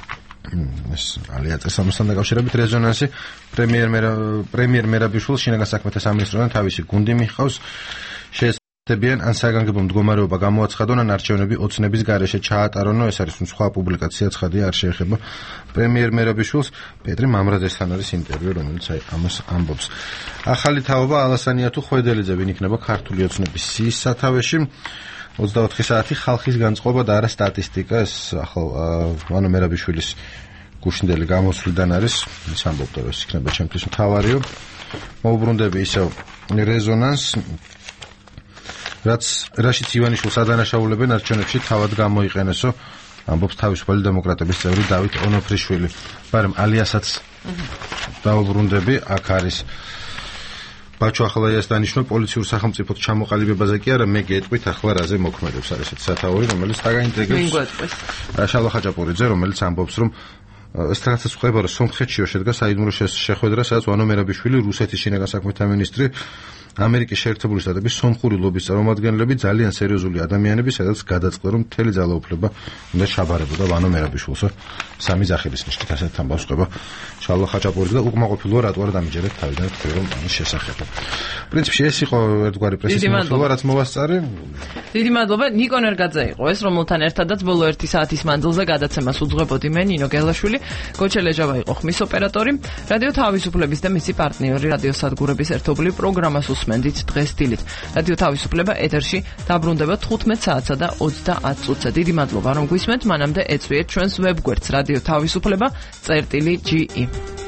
ეს ალია წესამოსთან დაკავშირებით რეზონანსი პრემიერ პრემიერ მერაბიშვილს შინაგან საქმეთა სამინისტროდან თავისი გუნდი მიჰყავს შეეცდებიან ან საგანგებო მდგომარეობა გამოაცხადონ ან არჩევნები ოცნების გარეშე ჩაატარონო ეს არის სხვა პუბლიკაცია ცხადია არ შეეხება პრემიერ მერაბიშვილს პეტრი მამრაძესთან არის ინტერვიუ რომელიც აი ამას ამბობს ახალი თაობა ალასანია თუ ხვედელიძე ვინ იქნება ქართული ოცნების სიის სათავეში ოცდაოთხი საათი ხალხის განწყობა და არა სტატისტიკა ეს ახალ ვანო მერაბიშვილის გუშინდელი გამოსვლიდან არის ის ამბობდა რომ ეს იქნება ჩემთვის მთავარიო მოუბრუნდები ისევ რეზონანს რაც რაშიც ივანიშვილს ადანაშაულებენ არჩევნებში თავად გამოიყენესო ამბობს თავისუფალი დემოკრატების წევრი დავით ონოფრიშვილი მაგრამ ალიასაც დაუბრუნდები აქ არის ბაჩო ახალაიას დანიშნო პოლიციურ სახელმწიფოდ ჩამოყალიბებაზე კი არა მე გეტყვით ახლა რაზე მოქმედებს არის ეს სათაური რომელიც დაგაინტრიგებს შალვა ხაჭაპურიძე რომელიც ამბობს რომ ეს რაღაცას ხდება რომ სომხეთშიო შედგა საიდუმლო შეხვედრა სადაც ვანო მერაბიშვილი რუსეთის შინაგან საქმეთა მინისტრი ამერიკის შეერთებული შტატების სომხური ლობის წარმომადგენლები ძალიან სერიოზული ადამიანები სადაც გადაწყდა რომ მთელი ძალაუფლება უნდა შაბარებოდა ვანო მერაბიშვილს სამი ზახილის ნიშნით ასეთ ამბავს ხდება შალვა ხაჭაპურიძე და უკმაყოფილოა რატო არ დამიჯერეთ თავიდან თქვი რომ ამის შესახებ პრინციპში ეს იყო ერთგვარი პრესის მოხსნა რაც მოვასწარი დიდი მადლობა ნიკონ ერგაძე იყო ეს რომელთან ერთადაც ბოლო ერთი საათის მანძილზე გადაცემას უძღვებოდი მე ნინო გელაშვილი გოჩელეჯავა იყო ხმის ოპერატორი რადიო თავისუფლების და მისი პარტნიორი რადიო სადგურების ერთობლივ პროგრამას უსმენდით დღეს დილით რადიო თავისუფლება ეთერში დაბრუნდება თხუთმეტ საათსა და ოცდაათ წუთზე დიდი მადლობა რომ გვისმენთ მანამდე ეწვიეთ ჩვენს ვებგვერდს რადიო თავისუფლება წერტილი ჯი ი